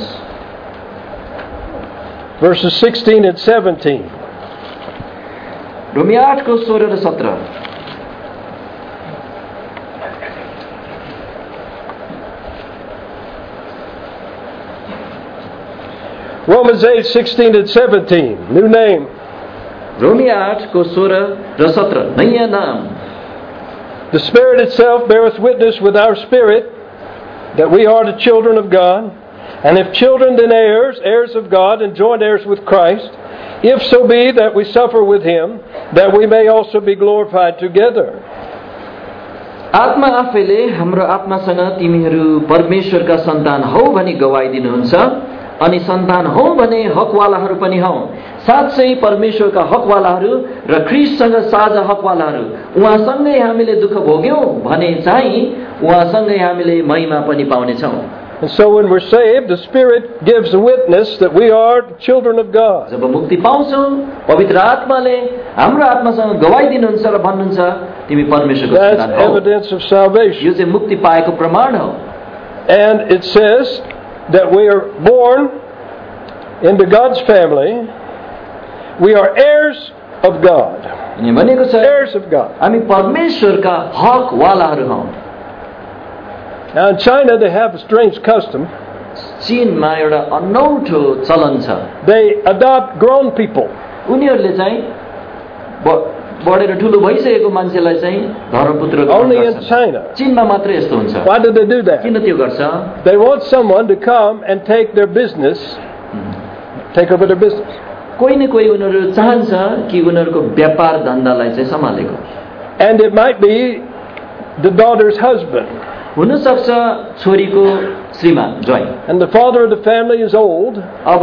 Verses sixteen and seventeen. रोमी आठ को सोह्र र सत्र Romans eight, sixteen and seventeen. New name. रोमी आठ को सोह्र र सत्र नयाँ नाम The Spirit itself beareth witness with our spirit that we are the children of God. And if children, then heirs, heirs of God, and joint heirs with Christ, if so be that we suffer with Him, that we may also be glorified together. आत्मा आफैले हाम्रो आत्मासँग तिमीहरू परमेश्वरका सन्तान हौ भनी गवाई दिनुहुन्छ अनि सन्तान हौ भने हकवालाहरू पनि हौ साथै परमेश्वरका हकवालाहरू र ख्रीष्टसँग साझा हकवालाहरू उहाँसँगै हामीले दुःख भोग्यौं भने चाहिँ उहाँसँगै हामीले महिमा पनि पाउनेछौं. And so when we're saved, the Spirit gives a witness that we are children of God. जब मुक्ति पाउँछौं पवित्र आत्माले हाम्रो आत्मासँग गवाई दिनुहुन्छ र भन्नुहुन्छ तिमी परमेश्वरको सन्तान हौ. That's evidence of salvation. यो चाहिँ मुक्ति पाएको प्रमाण हो. And it says that we are born into God's family. We are heirs of God. अनि भनेको छ Heirs of God. हामी परमेश्वरका हकवालाहरू हौ. Now in China they have a strange custom. चीनमा एउटा अनौठो चलन छ. They adopt grown people. उनीहरूले चाहिँ बढेर ठुलो भइसकेको मान्छेलाई चाहिँ धर्मपुत्र ग्रहण Only in गर्छन्. China. चीनमा मात्र यस्तो हुन्छ. Why do they do that? किन त्यो गर्छ? They want someone to come and take their business, take over their business. कोही न कोही उनीहरू चाहन्छ कि उनीहरूको व्यापार धन्दालाई चाहिँ सम्हालेको. And it might be the daughter's husband. हुन सक्छ छोरीको श्रीमान ज्वाइँ. And the father of the family is old. अब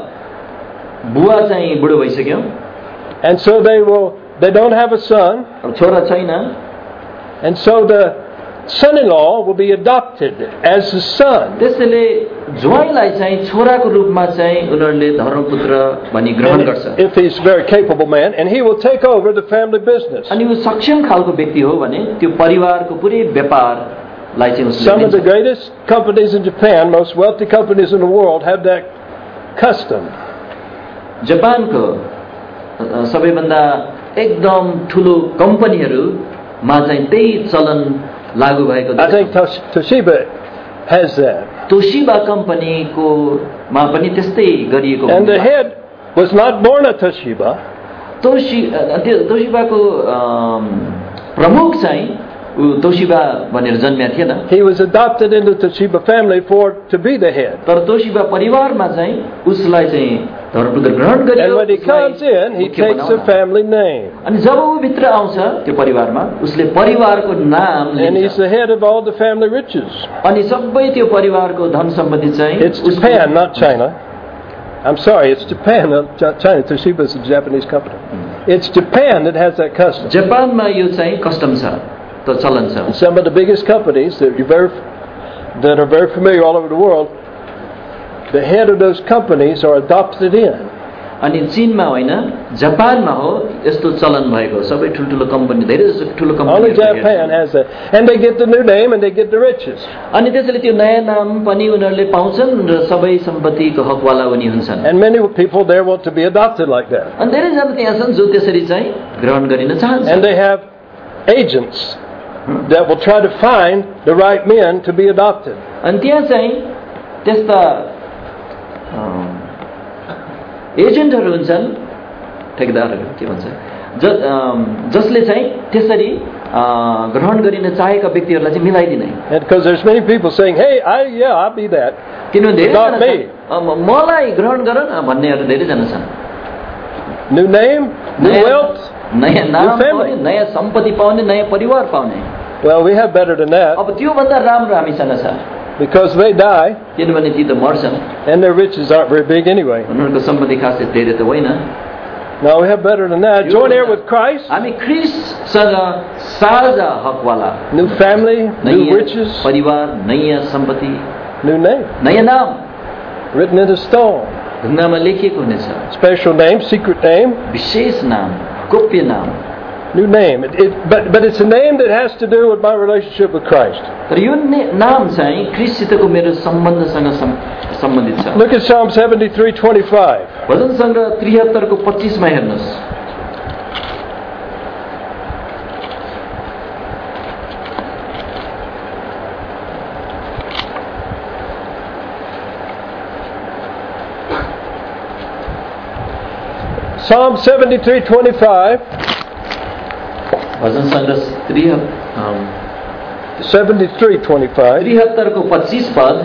बुवा चाहिँ बुढो भइसक्यो. And so they will they don't have a son. अब छोरा छैन. And so the son-in-law will be adopted as the son. त्यसैले ज्वाइँलाई चाहिँ छोराको रूपमा चाहिँ उनीहरूले धर्मपुत्र भनी ग्रहण गर्छ. If he's a very capable man, and he will take over the family business. अनि ऊ सक्षम खालको व्यक्ति हो भने त्यो परिवारको पुरै व्यापारलाई चाहिँ उसले Some of the दिन्छ. greatest companies in Japan, most wealthy companies in the world, have that custom. जापानको सबैभन्दा एकदम ठुलो कम्पनीहरूमा चाहिँ त्यही चलन लागू भएको I think Tosh- Toshiba has that. Toshiba कम्पनीको मा पनि त्यस्तै गरिएको And the हुन्छ. head was not born at Toshiba. Toshi त्यो तोशिबाको अम, प्रमुख चाहिँ ऊ तोशिबा भनेर जन्मिया थिएन. He was adopted into the Toshiba family for to be the head. तर तोशिबा परिवारमा चाहिँ उसलाई चाहिँ धर्मपुत्र ग्रहण गरियो. And when he उसलाई comes in, he मुख्य takes a बनाउन. family name. अनि जब ऊ भित्र आउँछ त्यो परिवारमा उसले परिवारको नाम And he's लिन्छ. the head of all the family riches. अनि सबै त्यो परिवारको धन सम्पत्ति चाहिँ It's उसको- Japan, not China. I'm sorry, it's Japan, not Ch- China. Toshiba is a Japanese company. It's Japan that has that custom. जापानमा यो चाहिँ कस्टम छ, त चलन छ. And some of the biggest companies that, you're very, that are very familiar all over the world, the head of those companies are adopted in. अनि चीनमा होइन जापानमा हो यस्तो चलन भएको. सबै ठुल्ठुलो कम्पनी धेरै जस्तो ठुलो Only company Japan has that. And they get the new name and they get the riches. अनि त्यसैले त्यो नयाँ नाम पनि उनीहरूले पाउँछन् र सबै सम्पत्तिको हकवाला पनि हुन्छन्. And many people there want to be adopted like that. अनि धेरैजना त्यहाँ छन् जो त्यसरी चाहिँ ग्रहण गरिन And चाहन्छन्. they have agents that will try to find the right men to be adopted. अनि त्यहाँ चाहिँ त्यस्ता अम, एजेन्टहरू हुन्छन्, ठेकेदारहरू के भन्छ, ज अम, जसले चाहिँ त्यसरी अ, ग्रहण गरिन चाहेका व्यक्तिहरूलाई चाहिँ मिलाइदिने. And because there's many people saying, hey, I, yeah, I'll be that. किनभने धेरैजना Not me. छन्, अम, मलाई ग्रहण गर न भन्नेहरू धेरैजना छन्. New name, new नयाँ wealth. नयाँ नाम new family. पाउने, नयाँ सम्पत्ति पाउने, नयाँ परिवार पाउने. Well, we have better than that अब त्योभन्दा राम्रो हामीसँग छ. because they die किनभने ती त मर्छन्. and their riches aren't very big anyway. उनीहरूको सम्पत्ति खासै धेरै त होइन. No, we have better than that. Joint heir with Christ, हामी ख्रीष्टसँग साझा हकवाला, new family, new नयाँ riches, परिवार, नयाँ सम्पत्ति, new name, नयाँ नाम written into stone. ढुङ्गामा लेखिएको हुनेछ. Special name, secret name. विशेष नाम, गोप्य नाम. New name. It, it, but, but it's a name that has to do with my relationship with Christ. तर यो नाम चाहिँ ख्रीष्टसितको मेरो सम्बन्धसँग सम्बन्धित छ. Look at Psalm seventy-three twenty-five. भजन सङ्ग्रह त्रिहत्तर को पच्चीस मा हेर्नुहोस्. Psalm seventy-three twenty-five. भजन सङ्ग्रह seventy-three twenty-five. त्रिहत्तर को पच्चीस पद.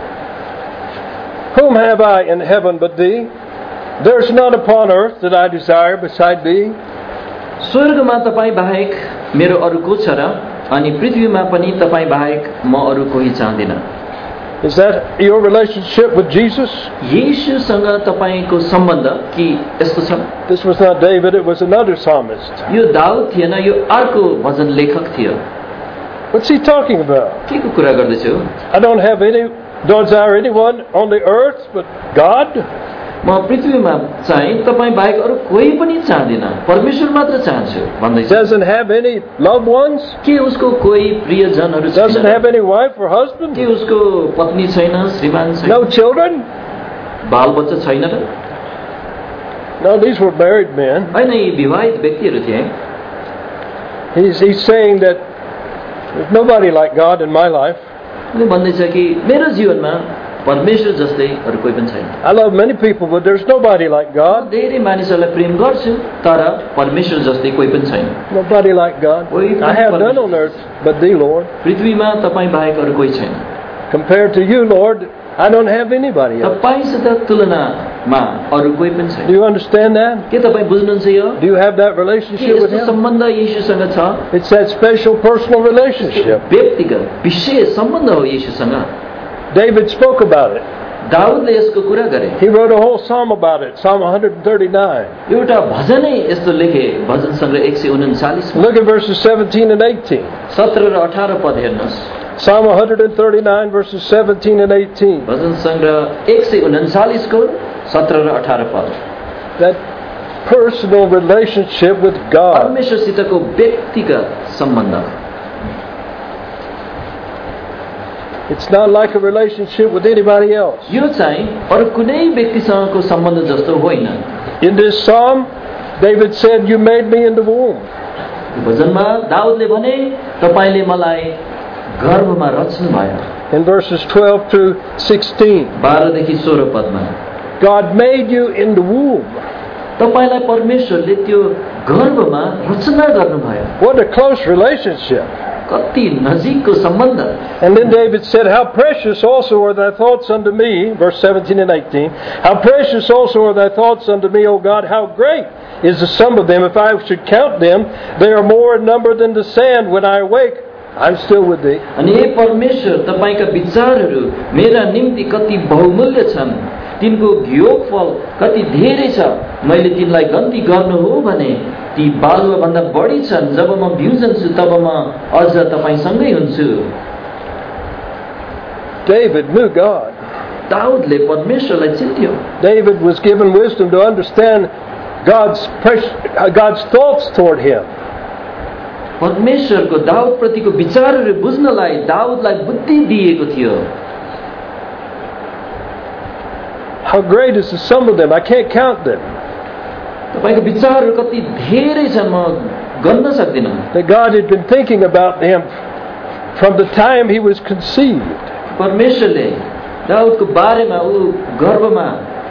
Whom have I in heaven but thee? There is none upon earth that I desire beside thee. स्वर्गमा तपाईँ बाहेक मेरो अरू को छ र अनि पृथ्वीमा पनि तपाईँ बाहेक म अरू कोही चाहदिन. Is that your relationship with Jesus? येशूसँग तपाईको सम्बन्ध कि यस्तो छ? This was not David, it was another psalmist. यो दाउद थिएन, यो अर्को भजन लेखक थियो. What's he talking about? के को कुरा गर्दैछु? I don't have any, don't desire anyone on the earth but God. म पृथ्वीमा चाहिँ तपाईँ बाहेक अरू कोही पनि चाहदिन, परमेश्वर मात्र चाहन्छु भन्दैछ. Doesn't have any loved ones? के उसको कोही प्रियजनहरू छैन? Doesn't have any wife or husband? के उसको पत्नी छैन, श्रीमान छैन? No children? बालबच्चा छैन र? No, these were married men. हैन, यी विवाहित व्यक्तिहरू थिए. He's, he's saying that there's nobody like God in my life. उनी भन्दैछ कि मेरो जीवनमा परमेश्वर जस्तै अरू कोही पनि छैन. I love many people, but there's nobody like God. धेरै मानिसहरूलाई प्रेम गर्छु, तर परमेश्वर जस्तै कोही पनि छैन. Nobody like God. I have none on earth but thee, Lord. पृथ्वीमा तपाईँ बाहेक अरू कोही छैन. Compared to you, Lord, I don't have anybody else. तपाईसित तुलनामा अरू कोही पनि छैन. Do you understand that? के तपाईँ बुझ्नुहुन्छ यो? Do you have that relationship with Him? सम्बन्ध येशूसँग छ. It's that special personal relationship. व्यक्तिगत विशेष सम्बन्ध हो येशूसँग. David spoke about it. दाउदले यसको कुरा गरे. He wrote a whole psalm about it, Psalm one thirty-nine. एउटा भजनै यस्तो लेखे, भजन सङ्ग्रह एक सय उनन्चालीस. Look at verses seventeen and eighteen. सत्रह र अठारह पद हेर्नुहोस्. Psalm one thirty-nine verses seventeen and eighteen. भजन सङ्ग्रह एक सय उनन्चालीस को सत्रह र अठारह पद. That personal relationship with God. परमेश्वरसितको व्यक्तिगत सम्बन्ध. It's not like a relationship with anybody else. यो चाहिँ अरू कुनै व्यक्तिसँगको सम्बन्ध जस्तो होइन. In this psalm, David said, "You made me in the womb." भजनमा दाउदले भने, तपाईले मलाई गर्भमा रच्नु भयो. In verses twelve to sixteen. बाह्र देखि सोह्र Padma. God made you in the womb. तपाईलाई परमेश्वरले त्यो गर्भमा रचना गर्नुभयो. What a close relationship. कति नजिकको सम्बन्ध. And then David said, "How precious also are thy thoughts unto me," verse seventeen and eighteen. "How precious also are thy thoughts unto me, O God, how great is the sum of them. If I should count them, they are more in number than the sand. When I awake, I'm still with thee." अनि हे परमेश्वर, तपाईका विचारहरू मेरा निम्ति कति बहुमूल्य छन्, तिनको योगफल कति धेरै छ. मैले तिनलाई गन्ती गर्नु हो भने ती बालुवा भन्दा बढी छन्. जब म बिउजन्छु तब म अझ तपाईसँगै हुन्छु. David knew God. दाउदले परमेश्वरलाई चिन्थ्यो. David was given wisdom to understand God's God's thoughts toward him. परमेश्वरको दाउद प्रतिको विचारहरू बुझ्नलाई दाउदलाई बुद्धि दिएको थियो. How great is the sum of them? I can't count them. तपाईको विचारहरू कति धेरै छन्, म गन्न सक्दिनँ. That God had been thinking about him from the time he was conceived. परमेश्वरले दाउदको बारेमा ऊ गर्भमा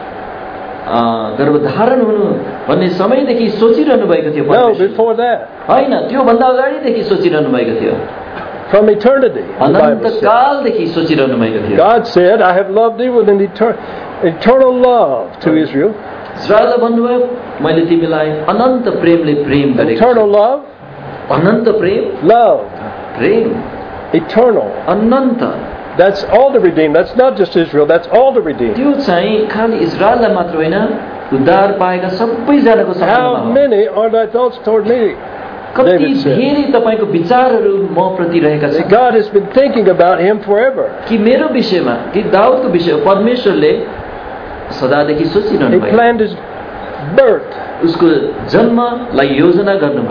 गर्भधारण हुनु भन्ने समयदेखि सोचिरहनु भएको थियो. No, before that. हैन, त्यो भन्दा अगाडिदेखि सोचिरहनु भएको थियो. From eternity. अनन्तकालदेखि सोचिरहनु भएको थियो. God said, "I have loved thee with an eternal eternal love" to Israel. इस्राएललाई भन्नुभयो, मैले तिमीलाई अनन्त प्रेमले प्रेम गरेको छु. Eternal love. Anant Prem. Love. Prem. Eternal. Anant. That's all the redeemed. That's not just Israel. That's all the redeemed. त्यो चाहिँ खाली इस्राएललाई मात्र होइन, उद्धार पाएका सबैजनाको सम्बन्धमा हो. How many are thy thoughts toward me? कति धेरै तपाईको विचारहरू म प्रति रहेका छन्. God has been thinking about him forever. कि मेरो विषयमा, कि दाउदको विषयमा परमेश्वरले सदादेखि सोचिरहनु भयो. He planned his birth. उसको जन्मलाई योजना गर्नुभयो.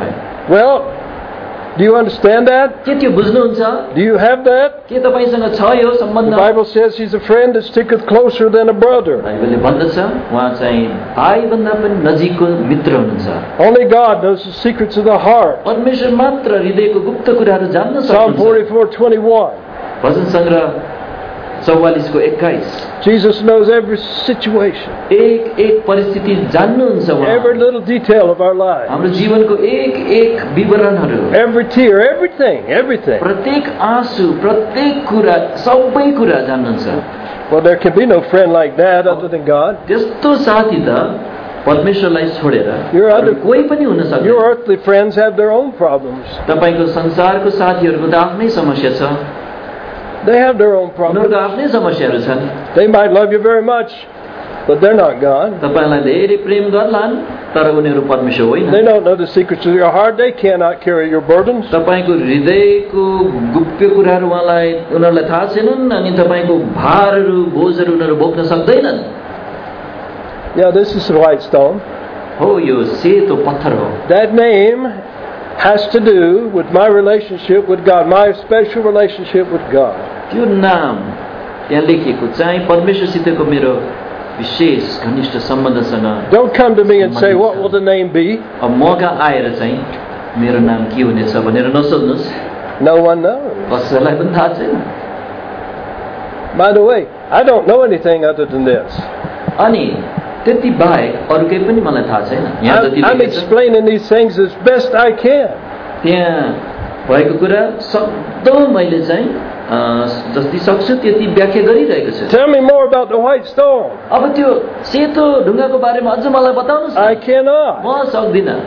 Well, do you understand that? के त्यो बुझ्नुहुन्छ? Do you have that? के तपाईसँग छ यो सम्बन्ध? The Bible says he's a friend that sticketh closer than a brother. बाइबलले भन्दछ उहाँ चाहिँ भाइभन्दा पनि नजिकको मित्र हुनुहुन्छ. Only God knows the secrets of the heart. परमेश्वर मात्र हृदयको गुप्त कुराहरू जान्न Psalm सक्नुहुन्छ. forty-four twenty-one. भजन सङ्ग्रह चौवालीस को एक्काइस. Jesus knows every situation, एक एक परिस्थिति जान्नुहुन्छ उहाँ. every little detail of our lives, हाम्रो जीवनको एक एक विवरणहरू, every tear, everything, everything. प्रत्येक आँसु, प्रत्येक कुरा, सबै कुरा जान्नुहुन्छ. Well, there can be no friend like that other than God. त्यस्तो साथी त परमेश्वरलाई छोडेर Your अरू other, कोही पनि हुन सक्दैन. your earthly friends have their own problems. तपाईको संसारको साथीहरूको त आफ्नै समस्या छ. They have their own problems. उनीहरूको आफ्नै समस्याहरू छन्. They might love you very much, but they're not God. तपाईलाई धेरै प्रेम गर्लान् तर उनीहरू परमेश्वर होइन. They don't know the secrets of your heart. They cannot carry your burdens. तपाईको हृदयको गुप्य कुराहरू उहाँलाई उनीहरूलाई थाहा छैनन् अनि तपाईको भारहरू बोझहरू उनीहरू बोक्न सक्दैनन्. Yeah, this is the white stone. हो यो सेतो पत्थर हो. That name has to do with my relationship with God, my special relationship with God. त्यो नाम त्यहाँ लेखिएको चाहिँ परमेश्वरसितको मेरो विशेष घनिष्ठ सम्बन्धसँग. Don't come to me and say, what will the name be? अब मौका आएर चाहिँ मेरो नाम के हुनेछ भनेर नसोध्नुहोस्. No one knows. कसैलाई पनि थाहा छैन. By the way, I don't know anything other than this. अनि त्यति बाहेक अरू केही पनि मलाई थाहा छैन. यहाँ जति I'm लेखेको छ explaining these things as best I can. त्यहाँ भएको कुरा सक्दो मैले चाहिँ अ, जति सक्छु त्यति व्याख्या गरिरहेको छु. Tell me more about the white stone. अब त्यो सेतो ढुङ्गाको बारेमा अझ मलाई बताउनुहोस् I न. cannot. म सक्दिनँ.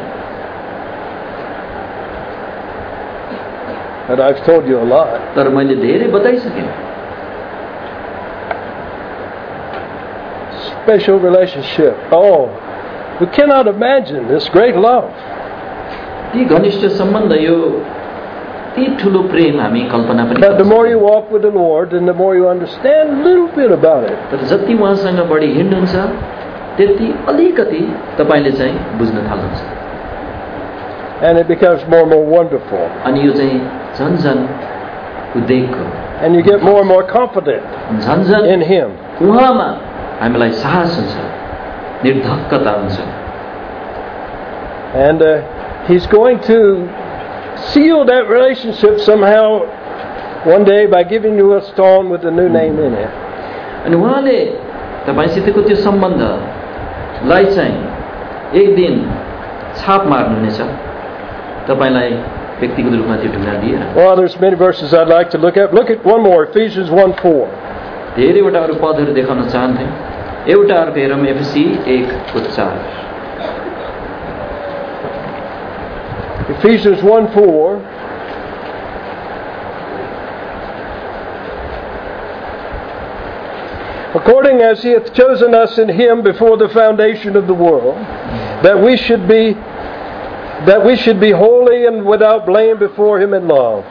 But I've told you a lot. तर मैले धेरै बताइसकेँ. Special relationship. Oh, we cannot imagine this great love. ती घनिष्ठ सम्बन्ध यो ती ठुलो प्रेम हामी कल्पना पनि But the गर्न more you सक्दैनौँ. walk with the Lord, and the more you understand a little bit about it. तर जति उहाँसँग बढी हिँड्नुहुन्छ त्यति अलिकति तपाईँले चाहिँ बुझ्न थाल्नुहुन्छ. And it becomes more and more wonderful. अनि यो चाहिँ झन् झन् उद्वेगको, And you get more and more confident झन् झन् in Him. उहाँमा हामीलाई साहस हुन्छ, निर्धक्कता हुन्छ. And uh, He's going to seal that relationship somehow one day by giving you a stone with a new name in it. अनि उहाँले तपाईँसितको त्यो सम्बन्धलाई चाहिँ एक दिन छाप मार्नुहुनेछ, तपाईँलाई व्यक्तिगत रूपमा त्यो ढुङ्गा दिएर. Well, there's many verses I'd like to look at. Look at one more, Ephesians one four. धेरैवटा अरू पदहरू देखाउन चाहन्थे. एउटा अर्को हेरौँ एफएसी एक को चार. Ephesians one four. According as He hath chosen us in Him before the foundation of the world, that we should be that we should be holy and without blame before Him in love.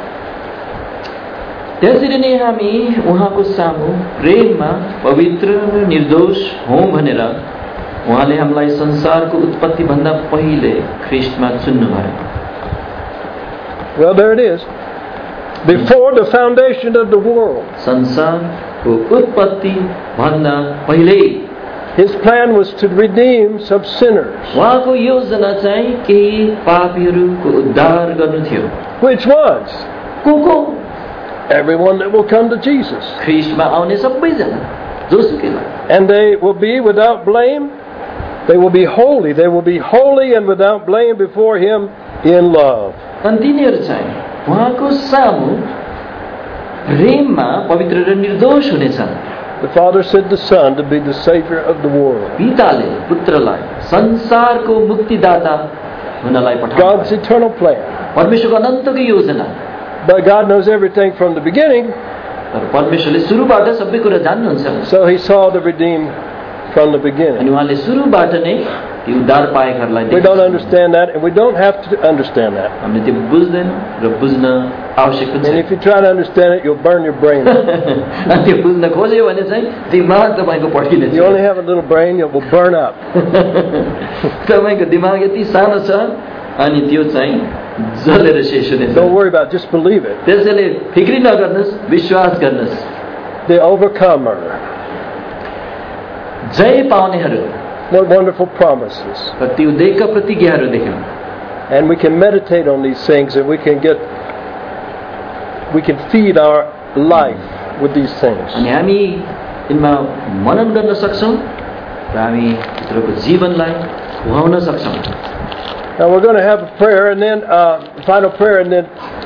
त्यसरी नै हामी उहाँको सामु प्रेममा पवित्र र निर्दोष हौं भनेर उहाँले हामीलाई संसारको उत्पत्ति भन्दा पहिले ख्रीष्टमा चुन्नुभयो. Well, there it is. Before the foundation of the world. संसारको उत्पत्ति भन्दा पहिल्यै His plan was to redeem some sinners. उहाँको योजना चाहिँ केही पापीहरूको उद्धार गर्नु थियो. Which ones? को को? Everyone that will come to Jesus. ख्रीष्टमा आउने सबैजना जोसुकैलाई. And they will be without blame. They will be holy. They will be holy and without blame before Him in love. अनि तिनीहरू चाहिँ उहाँको सामु प्रेममा पवित्र र निर्दोष हुनेछन्. The Father sent the Son to be the Savior of the world. पिताले पुत्रलाई संसारको मुक्तिदाता हुनलाई पठाउनु. God's eternal plan. परमेश्वरको अनन्तको योजना. But God knows everything from the beginning. तर परमेश्वरले सुरुबाट सबै कुरा जान्नुहुन्छ. So He saw the redeemed from the अनि beginning. उहाँले सुरुबाट नै ती उद्धार पाएकाहरूलाई We don't देख्नुहुन्छ. understand that, and we don't have to understand that. हामीले त्यो बुझ्दैनौँ र बुझ्न आवश्यक पनि And छैन. if you try to understand it, you'll burn your brain out. अनि त्यो बुझ्न खोज्यो भने चाहिँ दिमाग तपाईँको पड्किनेछ. You only have a little brain, it will burn up. तपाईँको दिमाग यति सानो छ अनि त्यो चाहिँ जलेर शेष हुनेछ। Don't worry about it, just believe it. त्यसैले फिक्री नगर्नुहोस्, विश्वास गर्नुहोस्। The overcomer. जय पाउनेहरू। What wonderful promises. ती उदयका प्रतिज्ञाहरू देख्यौँ। And we can meditate on these things, and we can get, we can feed our life with these things. अनि हामी यिनमा मनन गर्न सक्छौँ र हामी भित्रको जीवनलाई खुवाउन सक्छौँ। Now we're going to have a prayer, and then uh, final prayer, and then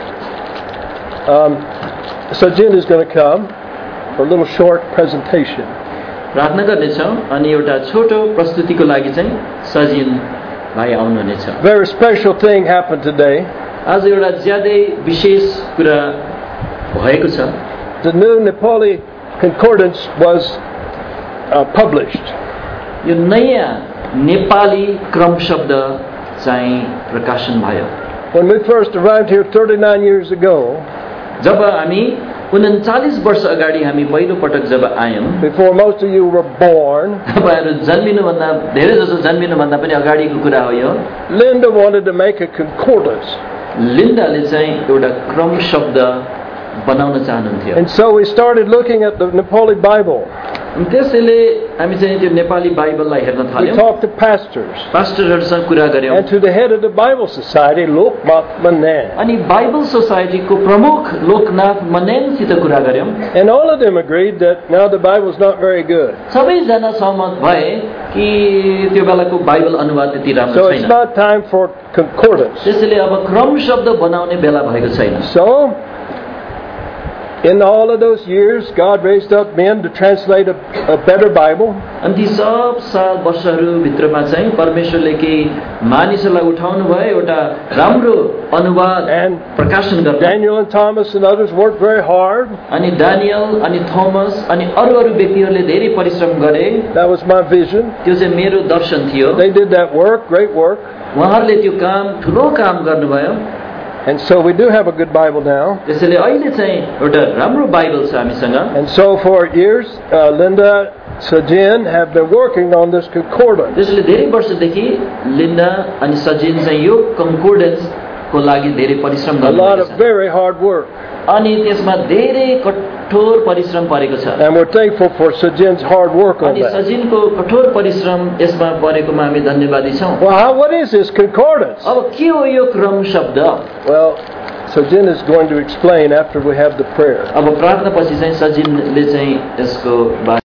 um, Sajin is going to come for a little short presentation. प्रार्थना गर्नेछौँ अनि एउटा छोटो प्रस्तुतिको लागि चाहिँ सजिन भाइ आउनुहुनेछ। Very special thing happened today. आज एउटा ज्यादै विशेष कुरा भएको छ। The new Nepali Concordance was uh, published. यो नयाँ नेपाली क्रम शब्द चाहिँ प्रकाशन भयो। When we first arrived here thirty-nine years ago, जब हामी उनन्चालीस वर्ष अगाडि हामी पहिलो पटक जब आयौँ, before most of you were born, तपाईहरु जन्मिनुभन्दा धेरै जसो जन्मिनुभन्दा पनि अगाडिको कुरा हो यो। Linda wanted to make a concordance. लिन्डाले चाहिँ एउटा क्रम शब्द बनाउन चाहनुहुन्थ्यो। And so we started looking at the Nepali Bible. त्यसैले हामी चाहिँ त्यो नेपाली बाइबललाई हेर्न We थाल्यौँ। talked to pastors पास्टरहरुसँग कुरा गर्यौँ and to the head of the Bible Society, Loknath Manan. अनि बाइबल सोसाइटीको प्रमुख लोकनाथ मनेनसित कुरा गर्यौँ। And all of them agreed that now the Bible's not very good. सबैजना सहमत भए कि त्यो बेलाको बाइबल अनुवाद त्यति राम्रो So it's छैन। not time for concordance. त्यसैले अब क्रम शब्द बनाउने बेला भएको छैन। So, in all of those years, God raised up men to translate a, a better Bible. अनि ती सब साल वर्षहरू भित्रमा चाहिँ परमेश्वरले केही मानिसहरूलाई उठाउनु भयो एउटा राम्रो अनुवाद And प्रकाशन गर्न। Daniel and Thomas and others worked very hard. अनि डानियल अनि थोमस अनि अरू अरू व्यक्तिहरूले धेरै परिश्रम गरे। That was my vision. त्यो चाहिँ मेरो दर्शन थियो। They did that work, great work. उहाँहरूले त्यो काम ठुलो काम गर्नुभयो। And so we do have a good Bible now. त्यसैले अहिले चाहिँ एउटा राम्रो बाइबल छ हामीसँग। And so for years, uh, Linda, Sajin have been working on this concordance. त्यसैले धेरै वर्षदेखि लिन्डा अनि सजिन चाहिँ यो कन्कोर्डेन्सको लागि धेरै परिश्रम A lot गर्नुभएको of छ। very hard work. अनि त्यसमा धेरै कठोर परिश्रम परेको छ। And we're thankful for Sajin's hard work on अनि that. सजिनको कठोर परिश्रम यसमा परेकोमा हामी धन्यवादी छौँ। Well, how, what is this concordance? अब के हो यो क्रम शब्द? Well, Sajin is going to explain after we have the prayer. अब प्रार्थना पछि चाहिँ सजिनले चाहिँ यसको